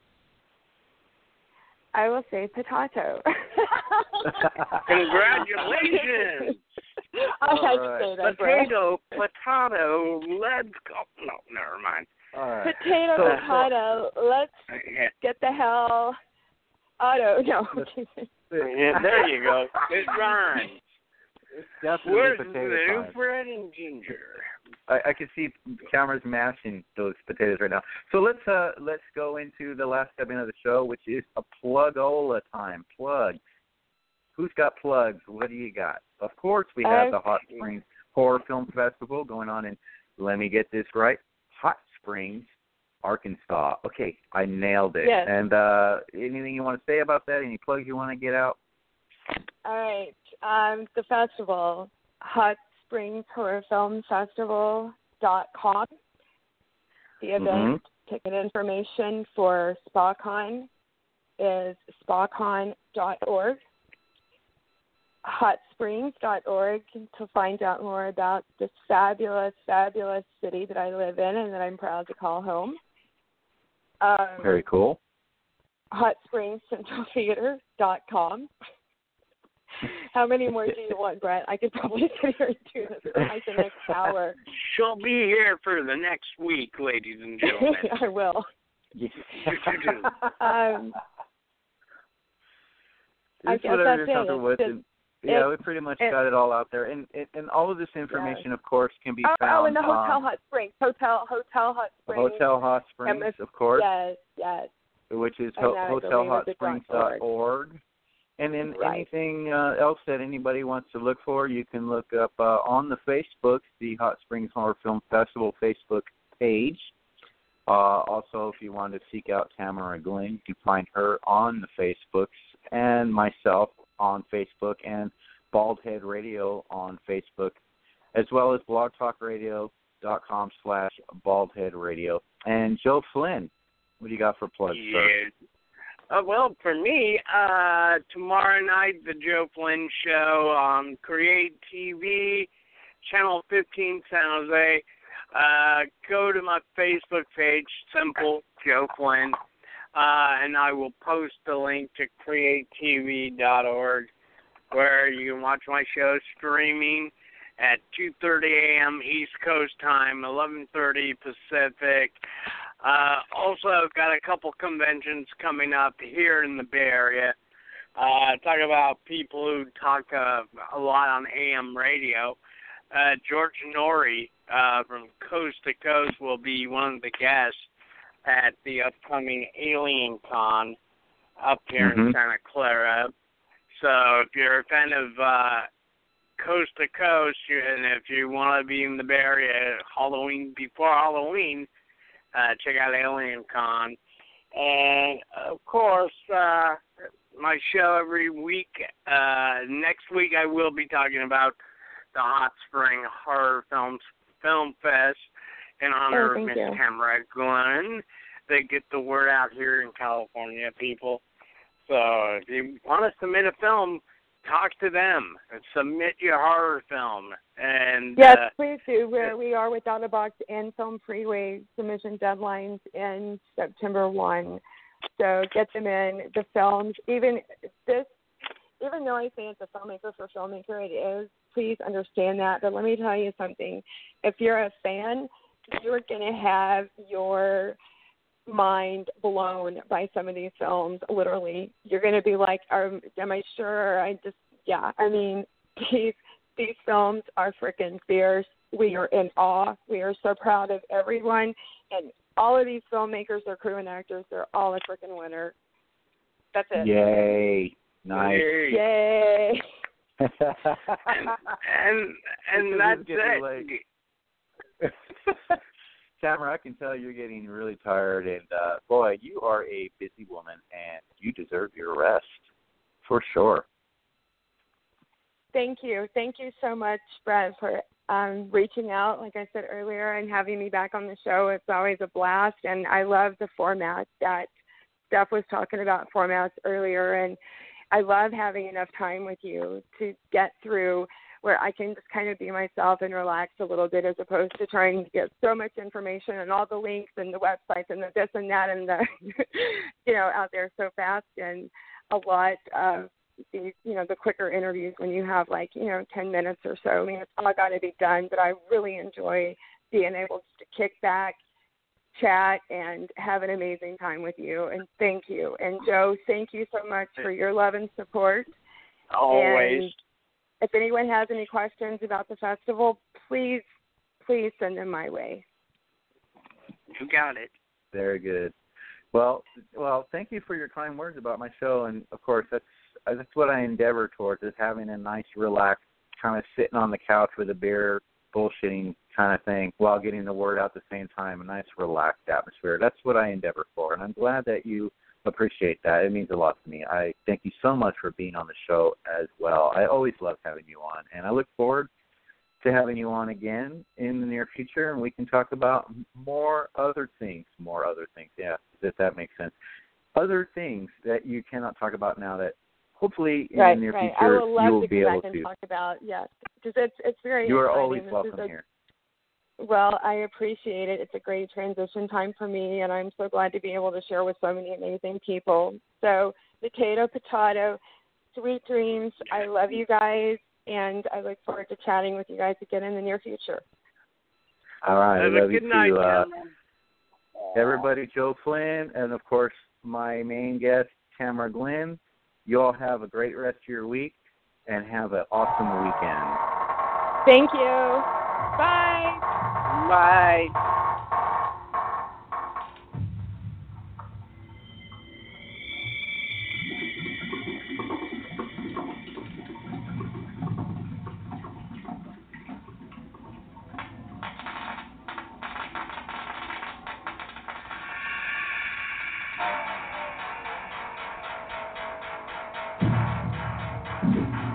I will say potato. Congratulations. I had to All say that. Brett. Potato, potato, let's go. No, never mind. All right. Potato, So- potato. Let's Yeah, get the hell. Auto, no. yeah, there you go. It rhymes. It's definitely Where's potato the new time. bread and ginger? I, I can see cameras mashing those potatoes right now. So let's uh let's go into the last segment of the show, which is a plugola time. Plugs. Who's got plugs? What do you got? Of course, we have Uh, the Hot Springs Horror Film Festival going on in. Let me get this right. Hot Springs, Arkansas. Okay, I nailed it. Yes. And uh, anything you want to say about that? Any plugs you want to get out? All right. Um, the festival, Hot Springs Horror Film Festival dot com. The event Mm-hmm. ticket information for SpaCon is spacon dot org. hot springs dot org to find out more about this fabulous, fabulous city that I live in and that I'm proud to call home. Um, Very cool. hot springs central theater dot com. How many more do you want, Brett? I could probably sit here and do this for like the next hour. She'll be here for the next week, ladies and gentlemen. I will. Um, I Just guess whatever that's you're it. comfortable with. It's And, yeah, it- we pretty much it- got it all out there. And and, and all of this information, of course, can be oh, found oh, and the Hotel on Hot Springs. Hotel, Hotel Hot Springs. Hotel Hot Springs, Chemist- of course, Yes, yes. which is And ho- I hotel believe hot it's springs dot dot org. And then Right. anything uh, else that anybody wants to look for, you can look up uh, on the Facebook, the Hot Springs Horror Film Festival Facebook page. Uh, also, if you want to seek out Tamara Glenn, you can find her on the Facebooks and myself on Facebook and Bald Head Radio on Facebook, as well as blogtalkradio.com slash baldheadradio. And Joe Flynn, what do you got for plugs, sir? Yeah. Uh, well, for me, uh, tomorrow night, the Joe Flynn Show on Create T V, Channel fifteen, San Jose. Uh, go to my Facebook page, simple, Joe Flynn, uh, and I will post the link to create t v dot org, where you can watch my show streaming at two thirty a.m. East Coast time, eleven thirty Pacific. Uh, also, I've got a couple conventions coming up here in the Bay Area. Uh, talk about people who talk uh, a lot on A M radio. Uh, George Norrie uh, from Coast to Coast will be one of the guests at the upcoming Alien Con up here Mm-hmm. in Santa Clara. So if you're a fan of uh, Coast to Coast, you, and if you want to be in the Bay Area Halloween before Halloween, Uh, check out Alien Con. And, of course, uh, my show every week. Uh, next week I will be talking about the Hot Spring Horror Films Film Fest in honor oh, of Miss you. Tamara Glenn. They get the word out here in California, people. So if you want to submit a film, talk to them and submit your horror film. And yes, uh, please do. We're, we are Without a Box and Film Freeway submission deadlines in September first. So get them in. The films, even this, even though I say it's a filmmaker for filmmaker, it is. Please understand that. But let me tell you something. If you're a fan, you're going to have your mind blown by some of these films. Literally, you're going to be like, "Am, am I sure?" I just, yeah. I mean, these these films are freaking fierce. We are in awe. We are so proud of everyone, and all of these filmmakers, their crew and actors, they're all a freaking winner. That's it. Yay! Nice. Yay! and and, and that's it. Like... Tamara, I can tell you're getting really tired, and uh, boy, you are a busy woman, and you deserve your rest, for sure. Thank you. Thank you so much, Brett, for um, reaching out, like I said earlier, and having me back on the show. It's always a blast, and I love the format that Steph was talking about, formats earlier, and I love having enough time with you to get through where I can just kind of be myself and relax a little bit, as opposed to trying to get so much information and all the links and the websites and the this and that and the, you know, out there so fast, and a lot of these, you know, the quicker interviews when you have like, you know, ten minutes or so. I mean, it's all got to be done, but I really enjoy being able to kick back, chat, and have an amazing time with you. And thank you. And Joe, thank you so much for your love and support. Always. And if anyone has any questions about the festival, please, please send them my way. You got it. Very good. Well, well, thank you for your kind words about my show, and of course, that's that's what I endeavor towards, is having a nice, relaxed, kind of sitting on the couch with a beer, bullshitting kind of thing, while getting the word out at the same time. A nice, relaxed atmosphere. That's what I endeavor for, and I'm glad that you appreciate that. It means a lot to me. I thank you so much for being on the show as well. I always love having you on, and I look forward to having you on again in the near future, and we can talk about more other things, more other things, yeah, if that makes sense. Other things that you cannot talk about now that hopefully in right, the near right. future I will love you will to be come able back and to. talk about, yes, because it's, it's very You are exciting. always this welcome a, here. Well, I appreciate it. It's a great transition time for me, and I'm so glad to be able to share with so many amazing people. So, potato, potato, sweet dreams. I love you guys, and I look forward to chatting with you guys again in the near future. All right. Have I love a you good night, too. Uh, gentlemen. everybody, Joe Flynn, and, of course, my main guest, Tamara Glenn. You all have a great rest of your week, and have an awesome weekend. Thank you. Bye. Bye. Thank you.